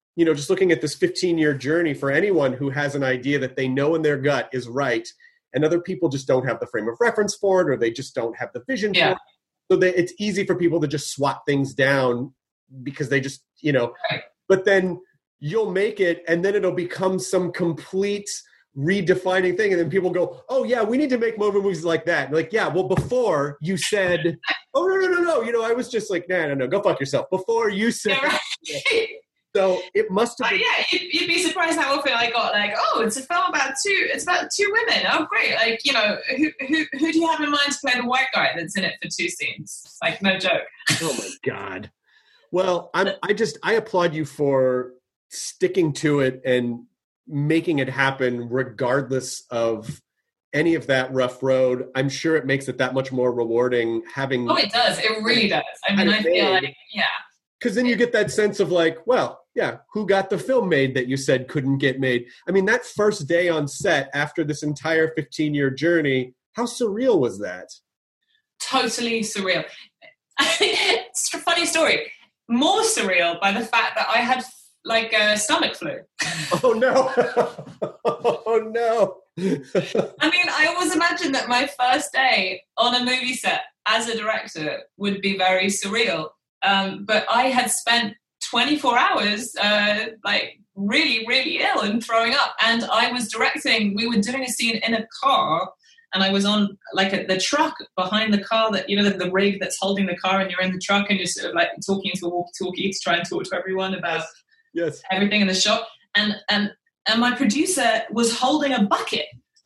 you know, just looking at this fifteen year journey for anyone who has an idea that they know in their gut is right, and other people just don't have the frame of reference for it, or they just don't have the vision Yeah. for it. So they, it's easy for people to just swat things down because they just, you know, Right. but then you'll make it and then it'll become some complete redefining thing. And then people go, oh yeah, we need to make more movies like that. And like, yeah, well, before you said, oh no, no, no, no. You know, I was just like, nah, no, no, go fuck yourself. Before you said, Yeah, right. so it must have Uh, been. yeah, you'd, you'd be surprised how often I got like, oh, it's a film about two, it's about two women. Oh, great. Like, you know, who, who, who do you have in mind to play the white guy that's in it for two scenes? Like, no joke. Oh my God. Well, I'm, I just, I applaud you for sticking to it and making it happen regardless of any of that rough road. I'm sure it makes it that much more rewarding having. Oh, it does. It really does. I mean, I feel like, yeah. Because then you get that sense of like, well, yeah, who got the film made that you said couldn't get made? I mean, that first day on set after this entire fifteen year journey, how surreal was that? Totally surreal. It's a funny story. More surreal by the fact that I had like a stomach flu. Oh no. Oh no. I mean, I always imagined that my first day on a movie set as a director would be very surreal. Um, but I had spent twenty-four hours uh, like really, really ill and throwing up. And I was directing, we were doing a scene in a car, and I was on like a, the truck behind the car that, you know, the, the rig that's holding the car, and you're in the truck and you're sort of like talking into a walkie-talkie to try and talk to everyone about Yes. everything in the shot. And, and, and my producer was holding a bucket.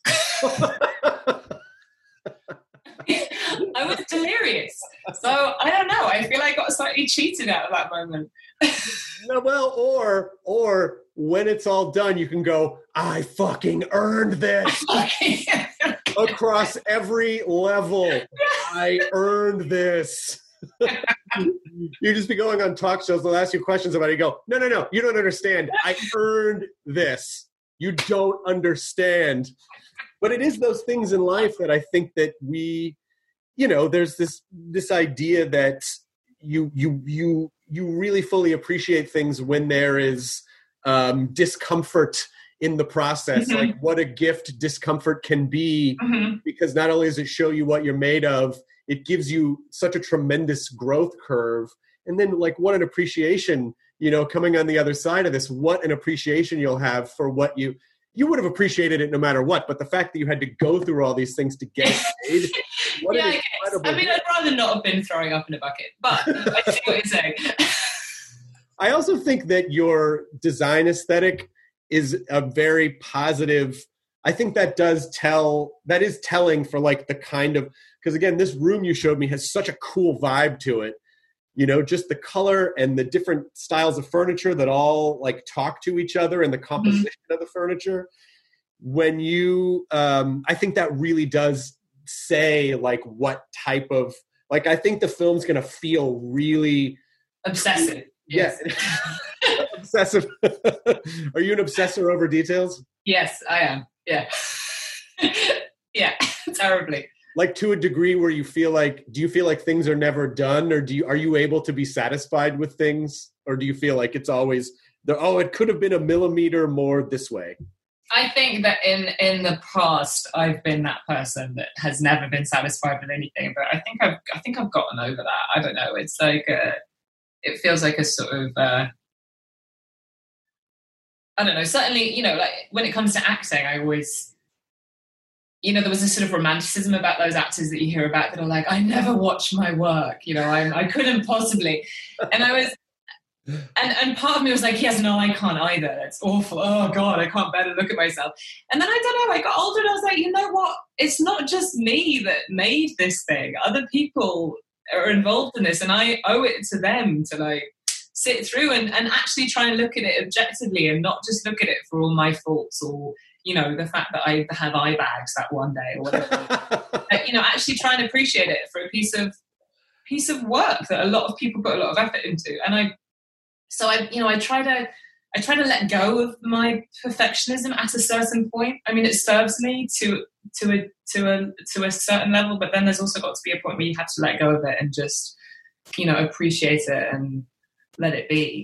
I was delirious. So I don't know. I feel like I got slightly cheated out of that moment. No, well, or or when it's all done, you can go, I fucking earned this across every level. I earned this. You just be going on talk shows, they'll ask you questions about it. You go, no, no, no, you don't understand. I earned this. You don't understand. But it is those things in life that I think that we, you know, there's this this idea that you you you you really fully appreciate things when there is um, discomfort in the process. Mm-hmm. Like what a gift discomfort can be, Mm-hmm. because not only does it show you what you're made of, it gives you such a tremendous growth curve. And then like what an appreciation, you know, coming on the other side of this, what an appreciation you'll have for what you, you would have appreciated it no matter what. But the fact that you had to go through all these things to get it made, what Yeah, an I guess. incredible I mean, I'd rather not have been throwing up in a bucket, but I see what you're saying. I also think that your design aesthetic is a very positive. I think that does tell, that is telling for like the kind of, because again, this room you showed me has such a cool vibe to it. You know, just the color and the different styles of furniture that all like talk to each other and the composition mm-hmm. of the furniture. When you, um, I think that really does say like what type of, like, I think the film's going to feel really obsessive. Yes. Yeah. Obsessive. Are you an obsessor over details? Yes, I am. Yeah. Yeah, terribly. Like to a degree where you feel like, do you feel like things are never done, or do you, are you able to be satisfied with things? Or do you feel like it's always the, oh, it could have been a millimeter more this way? I think that in, in the past, I've been that person that has never been satisfied with anything, but I think I've, I think I've gotten over that. I don't know. It's like a, it feels like a sort of, uh, I don't know, certainly, you know, like when it comes to acting, I always, you know, there was a sort of romanticism about those actors that you hear about that are like, I never watch my work, you know, I, I couldn't possibly. And I was, and, and part of me was like, yes, no, I can't either. It's awful. Oh God, I can't bear to look at myself. And then I don't know, I got older and I was like, you know what? It's not just me that made this thing. Other people are involved in this, and I owe it to them to like sit through and, and actually try and look at it objectively and not just look at it for all my faults or, you know, the fact that I have eye bags that one day or whatever. You know, actually try and appreciate it for a piece of piece of work that a lot of people put a lot of effort into. And I, so I, you know, I try to, I try to let go of my perfectionism at a certain point. I mean, it serves me to, to a, to a, to a certain level, but then there's also got to be a point where you have to let go of it and just, you know, appreciate it and let it be.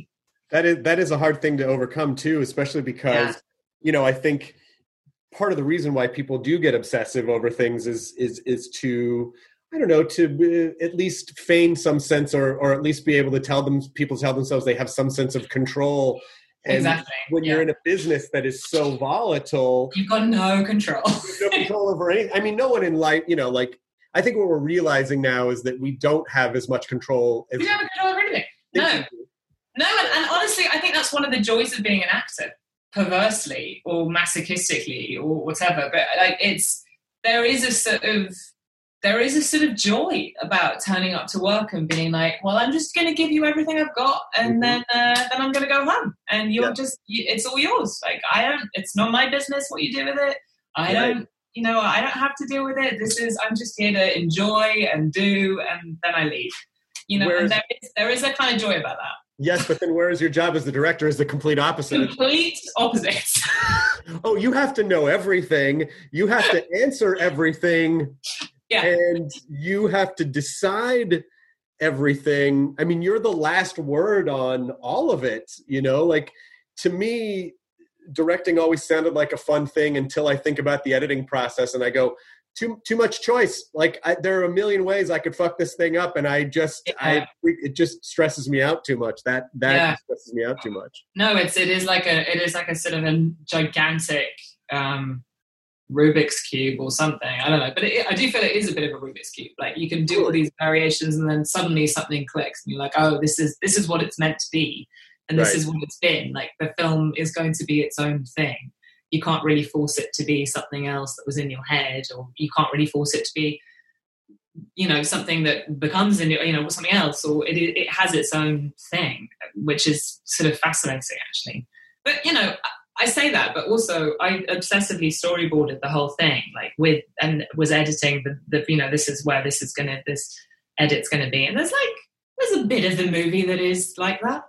That is that is a hard thing to overcome too, especially because, yeah. you know, I think part of the reason why people do get obsessive over things is is is to, I don't know, to at least feign some sense or or at least be able to tell them, people tell themselves they have some sense of control. And exactly. when yeah. you're in a business that is so volatile, you've got no control. no control over anything. I mean, no one in life, you know, like, I think what we're realizing now is that we don't have as much control as we don't have control over anything. No. No, and, and honestly, I think that's one of the joys of being an actor, perversely or masochistically or whatever. But like, it's there is a sort of there is a sort of joy about turning up to work and being like, well, I'm just going to give you everything I've got, and mm-hmm. then uh, then I'm going to go home, and you're yeah. just you, it's all yours. Like I don't, it's not my business what you do with it. I right. don't, you know, I don't have to deal with it. This is I'm just here to enjoy and do, and then I leave. You know, Whereas, and there is there is a kind of joy about that. Yes, but then whereas your job as the director is the complete opposite. Complete opposite. Oh, you have to know everything. You have to answer everything. Yeah. And you have to decide everything. I mean, you're the last word on all of it, you know? Like, to me, directing always sounded like a fun thing until I think about the editing process and I go, Too too much choice. Like I, there are a million ways I could fuck this thing up, and I just yeah. I it just stresses me out too much. That that yeah. stresses me out too much. No, it's it is like a it is like a sort of a gigantic um, Rubik's cube or something. I don't know, but it, I do feel it is a bit of a Rubik's cube. Like you can do all these variations, and then suddenly something clicks, and you're like, oh, this is this is what it's meant to be, and this right. is what it's been. Like the film is going to be its own thing. You can't really force it to be something else that was in your head, or you can't really force it to be, you know, something that becomes in your, you know, something else, or it it has its own thing, which is sort of fascinating, actually. But, you know, I say that, but also I obsessively storyboarded the whole thing, like with, and was editing the, the you know, this is where this is going to, this edit's going to be. And there's like, there's a bit of the movie that is like that.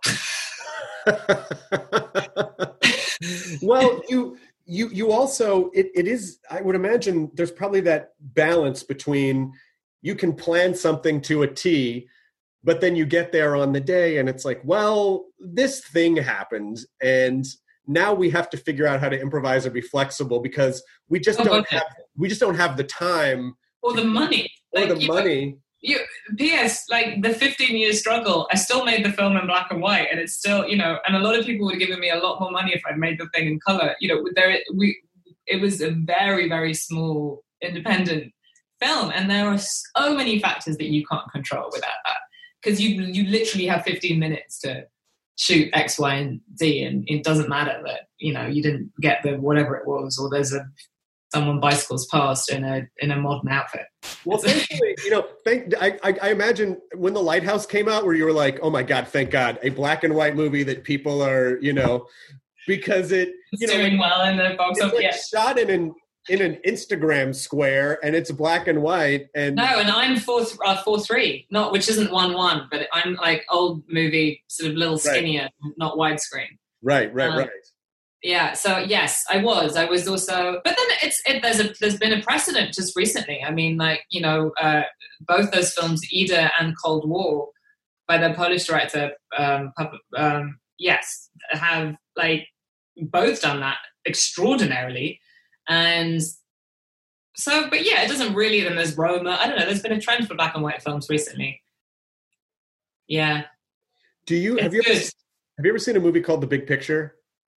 Well, you... You you also, it, it is, I would imagine there's probably that balance between you can plan something to a T, but then you get there on the day and it's like, well, this thing happened and now we have to figure out how to improvise or be flexible because we just oh, don't okay. have, we just don't have the time. Or the money. Or like, the money. Know, You, P S like the fifteen year struggle, I still made the film in black and white, and it's still, you know, and a lot of people would have given me a lot more money if I'd made the thing in color. You know, there we it was a very very small independent film, and there are so many factors that you can't control without that because you you literally have fifteen minutes to shoot X, Y, and Z, and it doesn't matter that you know you didn't get the whatever it was, or there's a someone bicycles past in a in a modern outfit. Well, thankfully, you know, thank, I, I, I imagine when The Lighthouse came out where you were like, oh my God, thank God, a black and white movie that people are, you know, because it, it's you know, doing well in the box office. Like yeah. shot in an, in an Instagram square and it's black and white. And no, and I'm four, uh, four, three, not, which isn't one, one, but I'm like old movie, sort of little skinnier, right. not widescreen. Right, right, um, right. Yeah, so yes, I was. I was also, but then it's it, there's a there's been a precedent just recently. I mean, like you know, uh, both those films, Ida and Cold War, by the Polish director, um, um, yes, have like both done that extraordinarily, and so. But yeah, it doesn't really. Then there's Roma. I don't know. There's been a trend for black and white films recently. Yeah. Do you it's have you good. ever have you ever seen a movie called The Big Picture?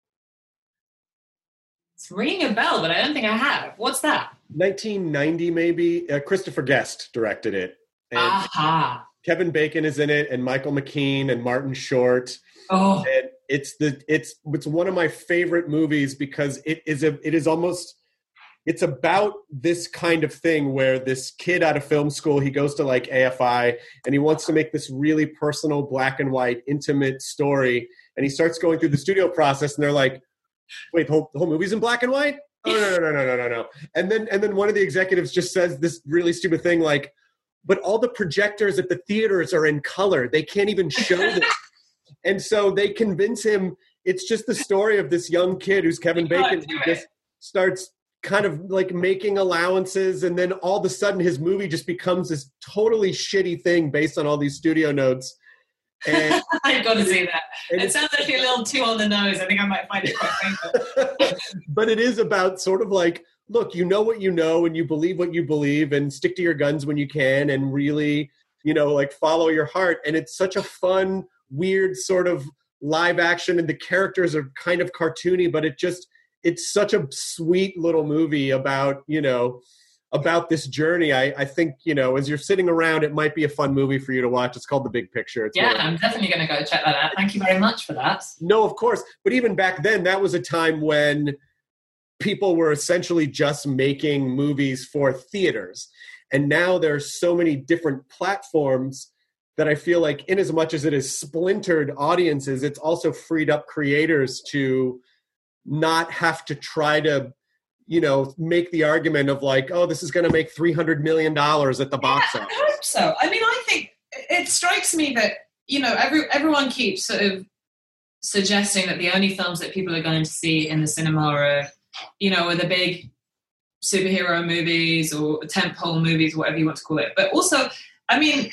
It's ringing a bell, but I don't think I have. What's that? nineteen ninety, maybe. Uh, Christopher Guest directed it. And Aha. Kevin Bacon is in it, and Michael McKean, and Martin Short. Oh, and it's the it's it's one of my favorite movies because it is a it is almost it's about this kind of thing where this kid out of film school, he goes to like A F I, and he wants to make this really personal, black and white, intimate story, and he starts going through the studio process, and they're like, wait, the whole, the whole movie's in black and white? Oh, no, no, no, no, no, no. And then and then one of the executives just says this really stupid thing like, but all the projectors at the theaters are in color. They can't even show this. And so they convince him it's just the story of this young kid who's Kevin Bacon who just starts kind of like making allowances. And then all of a sudden his movie just becomes this totally shitty thing based on all these studio notes. And, I've got to see that. and It sounds actually a little too on the nose. I think I might find it quite painful. But it is about sort of like, look, you know what you know and you believe what you believe and stick to your guns when you can and really, you know, like follow your heart. And it's such a fun, weird sort of live action, and the characters are kind of cartoony, but it just, it's such a sweet little movie about, you know, about this journey. I, I think, you know, as you're sitting around, it might be a fun movie for you to watch. It's called The Big Picture. It's yeah, one of- I'm definitely going to go check that out. Thank you very much for that. No, of course. But even back then, that was a time when people were essentially just making movies for theaters. And now there's so many different platforms that I feel like, in as much as it has splintered audiences, it's also freed up creators to not have to try to, you know, make the argument of like, oh, this is going to make three hundred million dollars at the box Yeah, office. I hope so. I mean, I think it strikes me that, you know, every everyone keeps sort of suggesting that the only films that people are going to see in the cinema are, you know, are the big superhero movies or tentpole movies, whatever you want to call it. But also, I mean,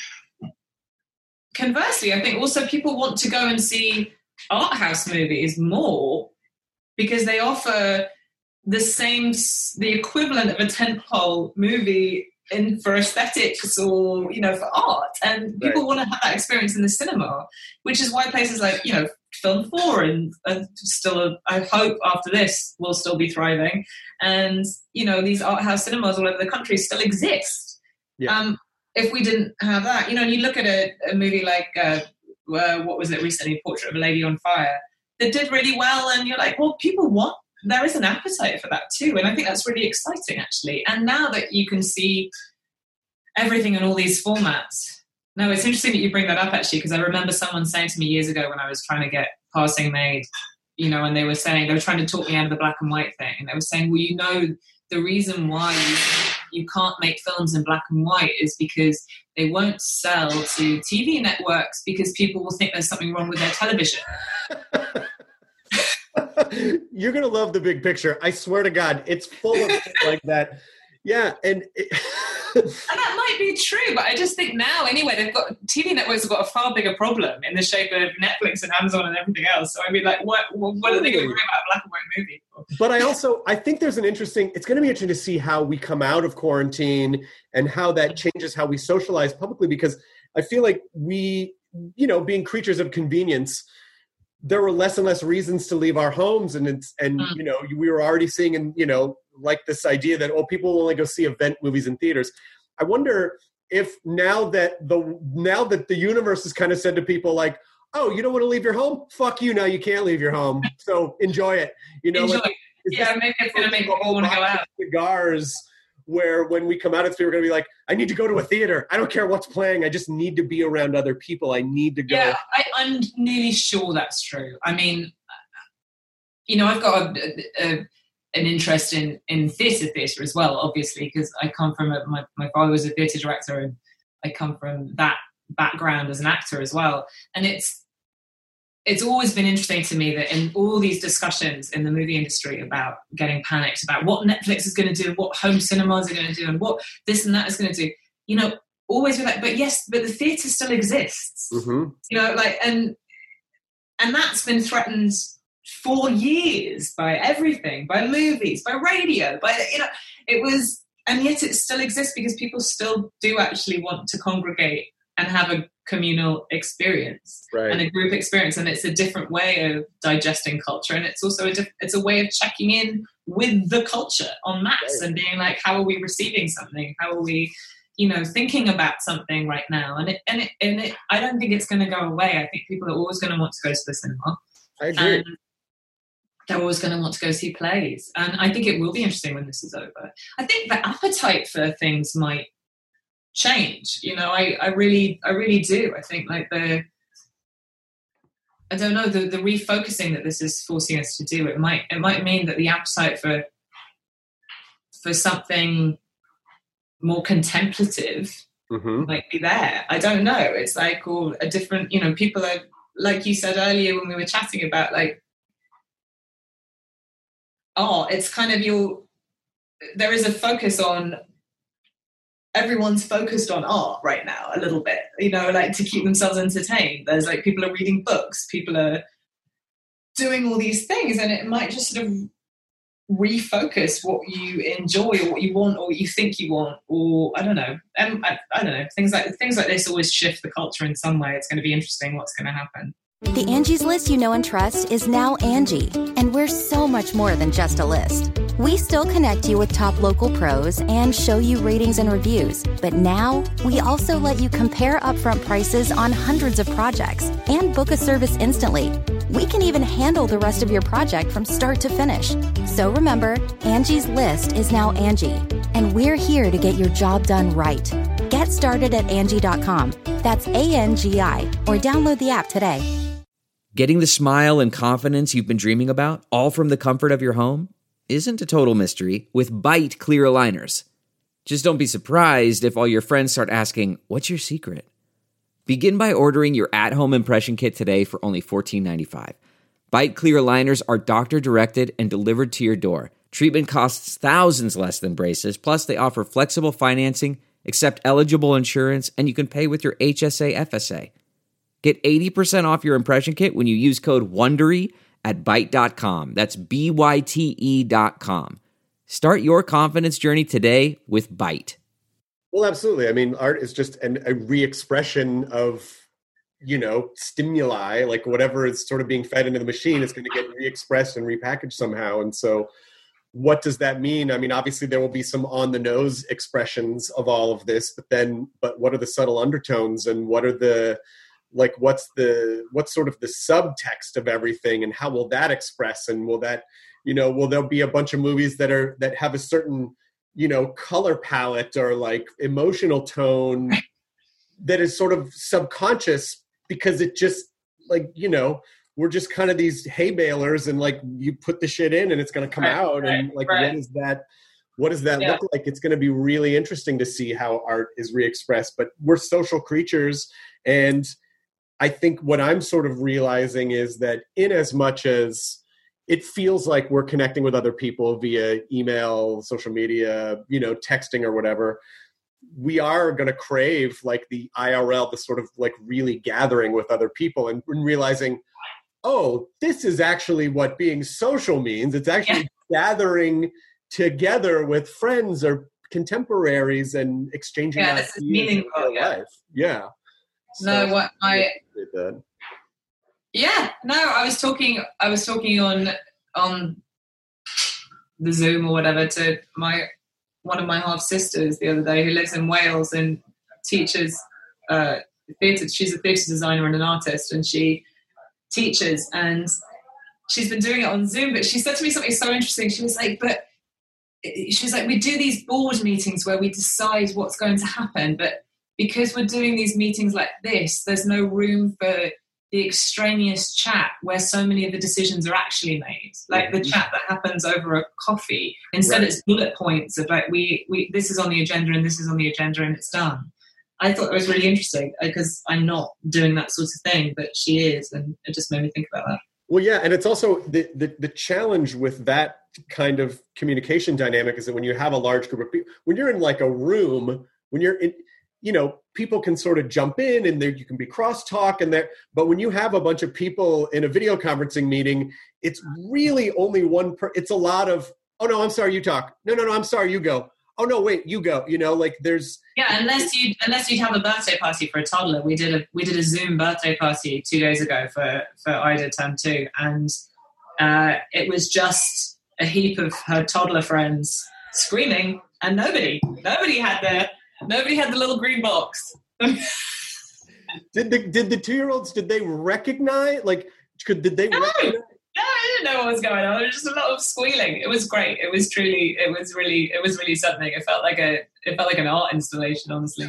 conversely, I think also people want to go and see art house movies more because they offer the same, the equivalent of a tentpole movie in for aesthetics or, you know, for art. And people Right. want to have that experience in the cinema, which is why places like, you know, Film four and, and still, a, I hope after this will still be thriving. And, you know, these art house cinemas all over the country still exist. Yeah. Um, if we didn't have that, you know, and you look at a, a movie like, uh, uh, what was it recently, Portrait of a Lady on Fire, that did really well. And you're like, well, people want, there is an appetite for that too. And I think that's really exciting, actually. And now that you can see everything in all these formats. No, it's interesting that you bring that up, actually, because I remember someone saying to me years ago when I was trying to get Passing made, you know, and they were saying, they were trying to talk me out of the black and white thing. And they were saying, well, you know, the reason why you, you can't make films in black and white is because they won't sell to T V networks because people will think there's something wrong with their television. You're going to love The Big Picture. I swear to God, it's full of shit like that. Yeah, and... It, And that might be true, but I just think now, anyway, they've got T V networks have got a far bigger problem in the shape of Netflix and Amazon and everything else. So I mean, like, what what are they going to worry about a black and white movie for? But I also, I think there's an interesting, it's going to be interesting to see how we come out of quarantine and how that changes how we socialize publicly, because I feel like we, you know, being creatures of convenience, there were less and less reasons to leave our homes. And it's, and, Mm. you know, we were already seeing, and, you know, like this idea that, oh, people will only go see event movies in theaters. I wonder if now that the, now that the universe has kind of said to people like, oh, you don't want to leave your home? Fuck you. Now you can't leave your home. So enjoy it. You know, Enjoy. like, is Yeah, this maybe it's going to make a people want to go box of out. cigars where when we come out of it, we're going to be like, I need to go to a theater. I don't care what's playing. I just need to be around other people. I need to go. Yeah, I, I'm nearly sure that's true. I mean, you know, I've got a, a, an interest in, in theatre theatre as well, obviously, because I come from, a, my, my father was a theatre director and I come from that background as an actor as well. And it's, it's always been interesting to me that in all these discussions in the movie industry about getting panicked about what Netflix is going to do, what home cinemas are going to do, and what this and that is going to do, you know, always with that, but yes, but the theatre still exists, Mm-hmm. you know, like, and, and that's been threatened for years by everything, by movies, by radio, by, you know, it was, and yet it still exists because people still do actually want to congregate and have a communal experience Right. and a group experience. And it's a different way of digesting culture. And it's also a, diff- it's a way of checking in with the culture en masse Right. and being like, how are we receiving something? How are we, you know, thinking about something right now? And it, and it, and it, I don't think it's going to go away. I think people are always going to want to go to the cinema. I agree. And they're always going to want to go see plays. And I think it will be interesting when this is over. I think the appetite for things might change. You know, I, I really, I really do. I think like the, I don't know, the, the refocusing that this is forcing us to do, it might, it might mean that the appetite for, for something more contemplative Mm-hmm. might be there. I don't know. It's like all a different, you know, people are, like you said earlier when we were chatting about like, oh, it's kind of your, there is a focus on everyone's focused on art right now a little bit, you know, like to keep themselves entertained. There's like people are reading books, people are doing all these things, and it might just sort of refocus what you enjoy or what you want or what you think you want, or I don't know. Um, I, I don't know. Things like things like this always shift the culture in some way. It's going to be interesting what's going to happen. The Angie's List you know and trust is now Angie, and we're so much more than just a list. We still connect you with top local pros and show you ratings and reviews, but now we also let you compare upfront prices on hundreds of projects and book a service instantly. We can even handle the rest of your project from start to finish. So remember, Angie's List is now Angie, and we're here to get your job done right. Get started at Angie dot com. That's A N G I, or download the app today. Getting the smile and confidence you've been dreaming about, all from the comfort of your home, isn't a total mystery with Byte clear aligners. Just don't be surprised if all your friends start asking, "What's your secret?" Begin by ordering your at-home impression kit today for only fourteen ninety-five. Byte clear aligners are doctor-directed and delivered to your door. Treatment costs thousands less than braces, plus they offer flexible financing, accept eligible insurance, and you can pay with your H S A F S A. Get eighty percent off your impression kit when you use code WONDERY at byte dot com. That's B Y T E dot com. Start your confidence journey today with Byte. Well, absolutely. I mean, art is just an, a re-expression of, you know, stimuli, like whatever is sort of being fed into the machine is going to get re-expressed and repackaged somehow. And so what does that mean? I mean, obviously there will be some on-the-nose expressions of all of this, but then, but what are the subtle undertones, and what are the, like, what's the, what's sort of the subtext of everything, and how will that express? And will that, you know, will there be a bunch of movies that are, that have a certain, you know, color palette or like emotional tone that is sort of subconscious because it just, like, you know, we're just kind of these hay balers, and like you put the shit in and it's going to come right, out. Right, and like, right. what is that, what does that yeah. look like? It's going to be really interesting to see how art is re-expressed, but we're social creatures. And I think what I'm sort of realizing is that in as much as it feels like we're connecting with other people via email, social media, you know, texting or whatever, we are going to crave like the I R L, the sort of like really gathering with other people, and realizing, oh, this is actually what being social means. It's actually yeah. gathering together with friends or contemporaries and exchanging yeah, this is meaningful, in yeah. life. Yeah. No, so, what I yeah, no, I was talking I was talking on on the Zoom or whatever to my one of my half sisters the other day who lives in Wales and teaches uh, theatre. She's a theatre designer and an artist, and she teaches, and she's been doing it on Zoom. But she said to me something so interesting. She was like, "But she was like, we do these board meetings where we decide what's going to happen, but because we're doing these meetings like this, there's no room for the extraneous chat where so many of the decisions are actually made, like mm-hmm. the chat that happens over a coffee. Instead, right. it's bullet points of like, we, we, this is on the agenda and this is on the agenda and it's done." I thought it was really interesting because I'm not doing that sort of thing, but she is. And it just made me think about that. Well, yeah. And it's also the, the, the challenge with that kind of communication dynamic is that when you have a large group of people, when you're in like a room, when you're in, you know, people can sort of jump in and there you can be crosstalk and there, but when you have a bunch of people in a video conferencing meeting, it's really only one per, it's a lot of, oh no, I'm sorry, you talk. No, no, no, I'm sorry, you go. Oh no, wait, you go. You know, like there's yeah. Unless you unless you'd have a birthday party for a toddler, we did a we did a Zoom birthday party two days ago for for Ida term two, and uh, it was just a heap of her toddler friends screaming, and nobody nobody had their nobody had the little green box. did the did the two year olds did they recognize like could did they no. recognize? No, I didn't know what was going on. There was just a lot of squealing. It was great. It was truly, it was really, it was really something. It felt like a, it felt like an art installation, honestly.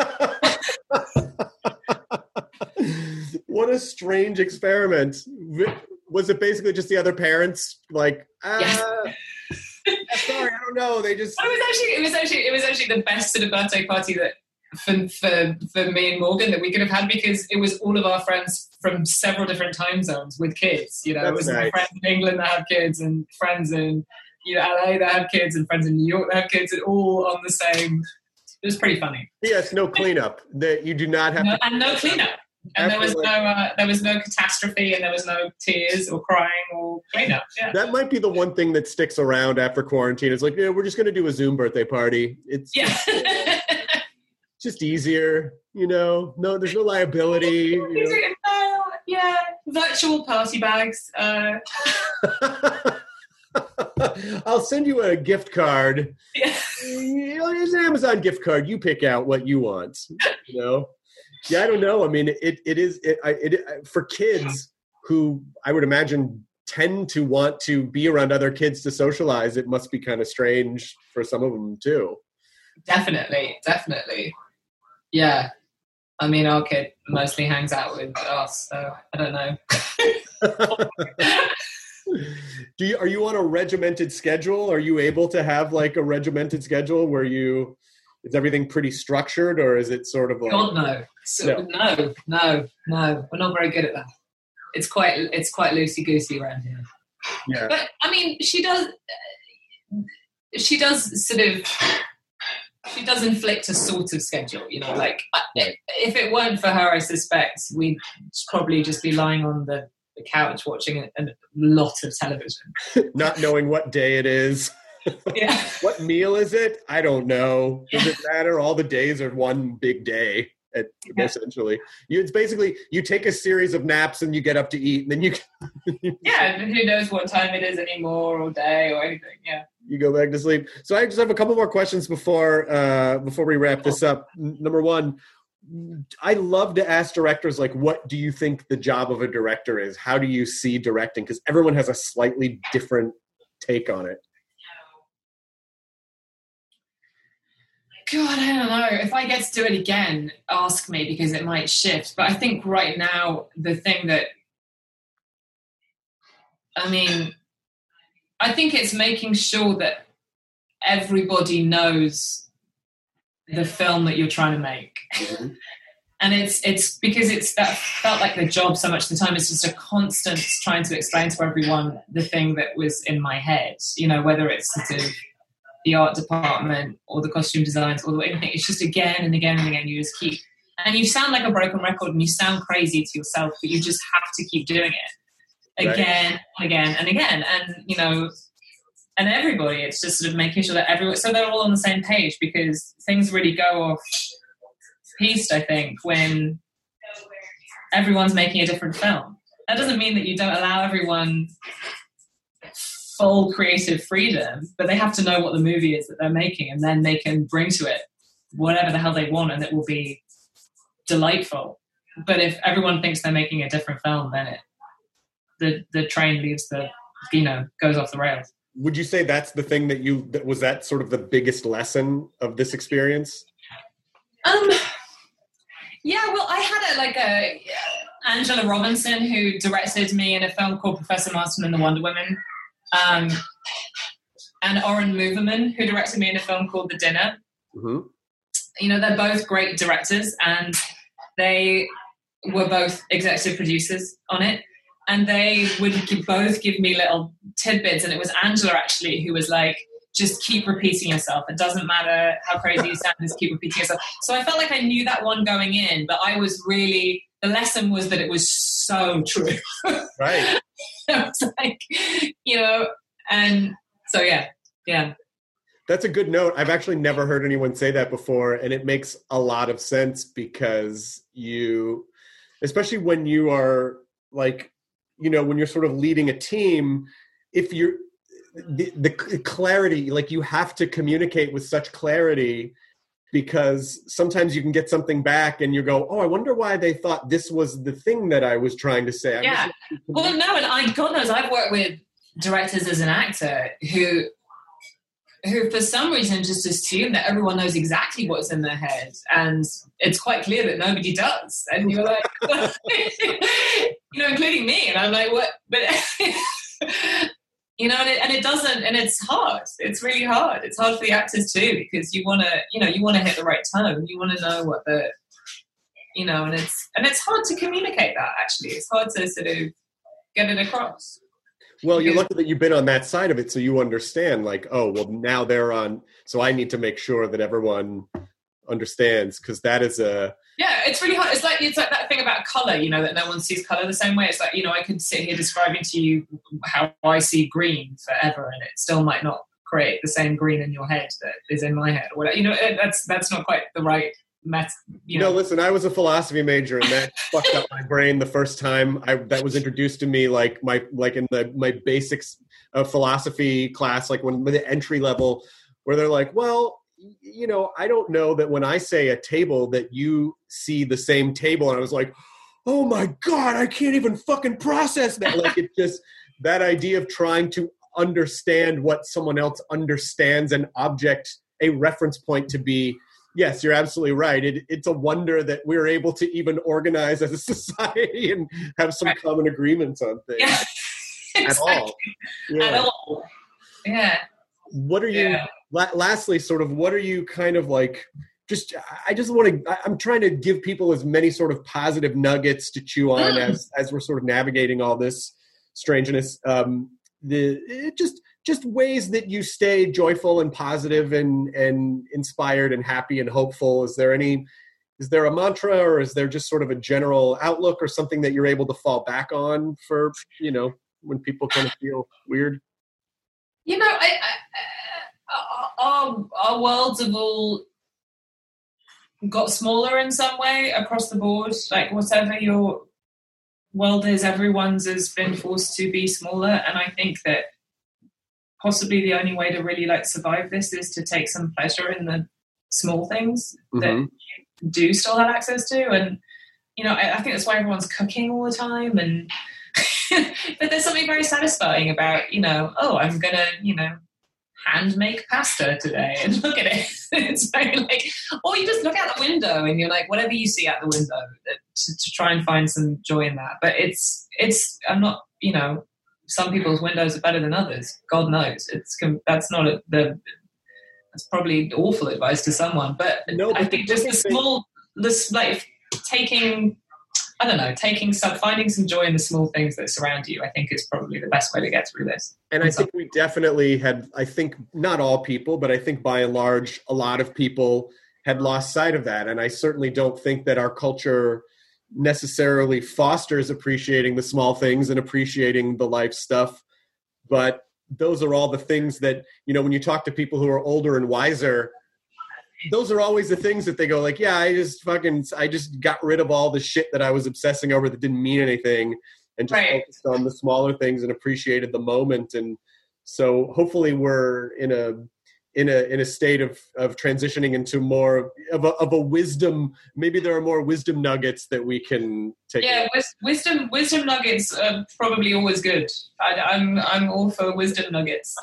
What a strange experiment. Was it basically just the other parents like, ah, yes. sorry, I don't know. They just. But it was actually, it was actually, it was actually the best sort of birthday party that for for for me and Morgan that we could have had, because it was all of our friends from several different time zones with kids. You know, That's it was nice. My friends in England that had kids, and friends in you know L A that had kids, and friends in New York that had kids, and all on the same it was pretty funny. Yes, no cleanup. That you do not have no, to and no cleanup. And there was no uh, there was no catastrophe, and there was no tears or crying or cleanup. Yeah. That might be the one thing that sticks around after quarantine. It's like, yeah, we're just going to do a Zoom birthday party. It's yeah. just easier, you know. No, there's no liability. You know. No, yeah, virtual party bags. Uh... I'll send you a gift card. Yeah. You know, there's an Amazon gift card. You pick out what you want. You know. Yeah, I don't know. I mean, it it is it, it, it for kids who I would imagine tend to want to be around other kids to socialize. It must be kind of strange for some of them too. Definitely, definitely. Yeah, I mean, our kid mostly hangs out with us, so I don't know. Do you are you on a regimented schedule? Are you able to have like a regimented schedule where you? Is everything pretty structured, or is it sort of like... God, no. So, no. no, no, no. We're not very good at that. It's quite it's quite loosey-goosey around here. Yeah. But, I mean, she does... She does sort of... She does inflict a sort of schedule, you know, like... If it weren't for her, I suspect we'd probably just be lying on the, the couch watching a, a lot of television. Not knowing what day it is. Yeah. What meal is it? I don't know. Does it matter? All the days are one big day, at, yeah. essentially. You, it's basically, you take a series of naps and you get up to eat, and then you... yeah, who knows what time it is anymore, or day, or anything, yeah. You go back to sleep. So I just have a couple more questions before uh, before we wrap this up. Number one, I love to ask directors, like, what do you think the job of a director is? How do you see directing? Because everyone has a slightly different take on it. God, I don't know. If I get to do it again, ask me, because it might shift. But I think right now, the thing that, I mean, I think it's making sure that everybody knows the film that you're trying to make. Mm-hmm. And it's it's because it's that felt like the job so much of the time. It's just a constant trying to explain to everyone the thing that was in my head, you know, whether it's sort of the art department or the costume designs or anything. It's just again and again and again. You just keep, and you sound like a broken record and you sound crazy to yourself, but you just have to keep doing it again right. and again and again. And, you know, and everybody, it's just sort of making sure that everyone, so they're all on the same page, because things really go off piste, I think, when everyone's making a different film. That doesn't mean that you don't allow everyone full creative freedom, but they have to know what the movie is that they're making, and then they can bring to it whatever the hell they want, and it will be delightful. But if everyone thinks they're making a different film, then it the the train leaves the, you know, goes off the rails. Would you say that's the thing that you that was that sort of the biggest lesson of this experience? Um, yeah. Well, I had a like a Angela Robinson who directed me in a film called Professor Marston and the Wonder Women. Um, and Oren Moverman, who directed me in a film called The Dinner. Mm-hmm. You know, they're both great directors, and they were both executive producers on it. And they would give, both give me little tidbits. And it was Angela, actually, who was like, just keep repeating yourself. It doesn't matter how crazy you sound, just keep repeating yourself. So I felt like I knew that one going in, but I was really, the lesson was that it was so true. Right. I was like, you know, and so, yeah, yeah. That's a good note. I've actually never heard anyone say that before, and it makes a lot of sense, because you, especially when you are like, you know, when you're sort of leading a team, if you're, the, the clarity, like you have to communicate with such clarity, because sometimes you can get something back and you go, oh, I wonder why they thought this was the thing that I was trying to say. I yeah. Well, no, and I, God knows, I've worked with directors as an actor who, who for some reason just assume that everyone knows exactly what's in their head. And it's quite clear that nobody does. And you're like, you know, including me. And I'm like, what? But, you know, and it, and it doesn't, and it's hard. It's really hard. It's hard for the actors too, because you want to, you know, you want to hit the right tone. You want to know what the, you know, and it's, and it's hard to communicate that, actually. It's hard to sort of get it across. Well, you're lucky that you've been on that side of it, so you understand, like, oh, well, now they're on, so I need to make sure that everyone understands, because that is a... Yeah, it's really hard. It's like it's like that thing about color, you know, that no one sees color the same way. It's like, you know, I could sit here describing to you how I see green forever, and it still might not create the same green in your head that is in my head, or whatever. You know, that's that's not quite the right method. You know, no, listen, I was a philosophy major, and that fucked up my brain the first time I that was introduced to me, like my like in the my basics of philosophy class, like when the entry level, where they're like, well, you know, I don't know that when I say a table that you see the same table. And I was like, oh my God, I can't even fucking process that. Like, it just, that idea of trying to understand what someone else understands an object, a reference point to be. Yes, you're absolutely right. It, it's a wonder that we're able to even organize as a society and have some right. common agreements on things. Yeah. At exactly. all. Yeah. At all. Yeah. What are you, yeah. la- lastly, sort of, what are you kind of like, just, I just want to, I'm trying to give people as many sort of positive nuggets to chew on mm. as, as we're sort of navigating all this strangeness. Um, the, it just, just ways that you stay joyful and positive and, and inspired and happy and hopeful. Is there any, is there a mantra, or is there just sort of a general outlook or something that you're able to fall back on for, you know, when people kind of feel weird? You know, I, I, our, our worlds have all got smaller in some way across the board. Like, whatever your world is, everyone's has been forced to be smaller. And I think that possibly the only way to really like survive this is to take some pleasure in the small things mm-hmm. that you do still have access to. And, you know, I, I think that's why everyone's cooking all the time. And but there's something very satisfying about, you know, oh, I'm going to, you know, hand make pasta today and look at it. It's very like, or you just look out the window and you're like, whatever you see out the window, to, to try and find some joy in that. But it's, it's, I'm not, you know, some people's windows are better than others. God knows. It's, that's not a, the, that's probably awful advice to someone, but, no, but I think just the small, this like taking, I don't know, taking some, finding some joy in the small things that surround you, I think is probably the best way to get through this. And I think we definitely had, I think not all people, but I think by and large, a lot of people had lost sight of that. And I certainly don't think that our culture necessarily fosters appreciating the small things and appreciating the life stuff. But those are all the things that, you know, when you talk to people who are older and wiser, those are always the things that they go like, yeah, I just fucking, I just got rid of all the shit that I was obsessing over that didn't mean anything, and just right. focused on the smaller things and appreciated the moment. And so hopefully we're in a, in a, in a state of, of transitioning into more of a, of a wisdom. Maybe there are more wisdom nuggets that we can take. Yeah. Wis- wisdom, wisdom nuggets are probably always good. I, I'm, I'm all for wisdom nuggets.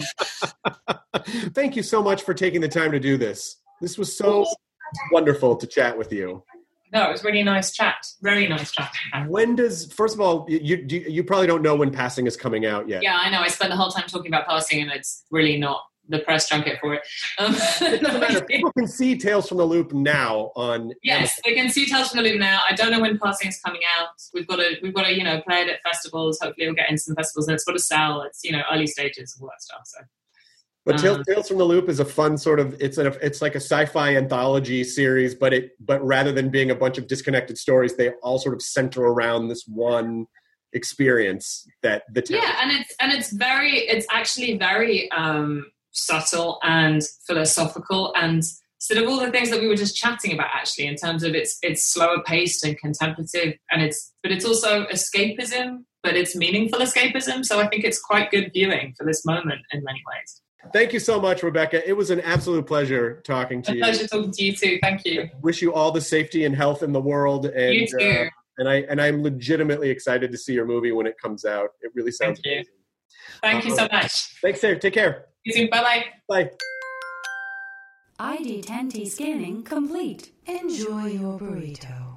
Thank you so much for taking the time to do this. This was so wonderful to chat with you. No, it was really nice chat. Very nice chat. When does, first of all, you, you you probably don't know when Passing is coming out yet. Yeah, I know. I spent the whole time talking about Passing, and it's really not the press junket for it. Um, it doesn't matter. People can see Tales from the Loop now on Yes, Amazon. They can see Tales from the Loop now. I don't know when Passing is coming out. We've got to, we've got to, you know, play it at festivals. Hopefully we'll get into some festivals, and it's got to sell. It's, you know, early stages of all that stuff, so. But Tales, um, Tales from the Loop is a fun sort of, it's a, it's like a sci-fi anthology series, but it, but rather than being a bunch of disconnected stories, they all sort of center around this one experience that the town. Yeah, and it's, and it's very, it's actually very um, subtle and philosophical, and sort of all the things that we were just chatting about actually, in terms of it's, it's slower paced and contemplative, and it's, but it's also escapism, but it's meaningful escapism. So I think it's quite good viewing for this moment in many ways. Thank you so much, Rebecca. It was an absolute pleasure talking to a you. A pleasure talking to you too. Thank you. I wish you all the safety and health in the world. And, you too. Uh, and I and I'm legitimately excited to see your movie when it comes out. It really sounds Thank you. amazing. Thank uh, you so much. Thanks, Dave. Take care. You too. Bye-bye. Bye. I D ten T scanning complete. Enjoy your burrito.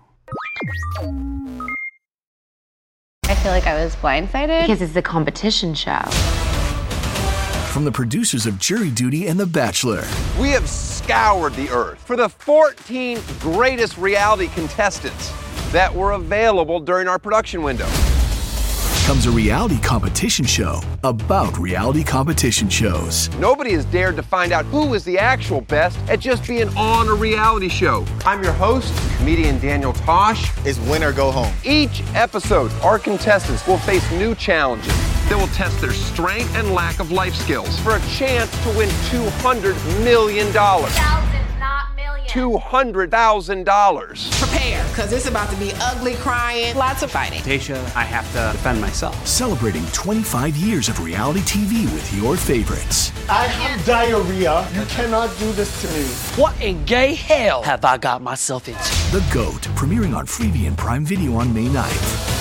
I feel like I was blindsided because it's a competition show. From the producers of Jury Duty and The Bachelor. We have scoured the earth for the fourteen greatest reality contestants that were available during our production window. becomes a reality competition show about reality competition shows. Nobody has dared to find out who is the actual best at just being on a reality show. I'm your host, comedian Daniel Tosh. It's win or go home. Each episode, our contestants will face new challenges. They will test their strength and lack of life skills for a chance to win two hundred million dollars. Thousands, not millions. two hundred thousand dollars. Prepare, because it's about to be ugly crying, lots of fighting. Tasha, I have to defend myself. Celebrating twenty-five years of reality T V with your favorites. I have diarrhea. You cannot do this to me. What in gay hell have I got myself into? The GOAT, premiering on Freevee and Prime Video on May ninth.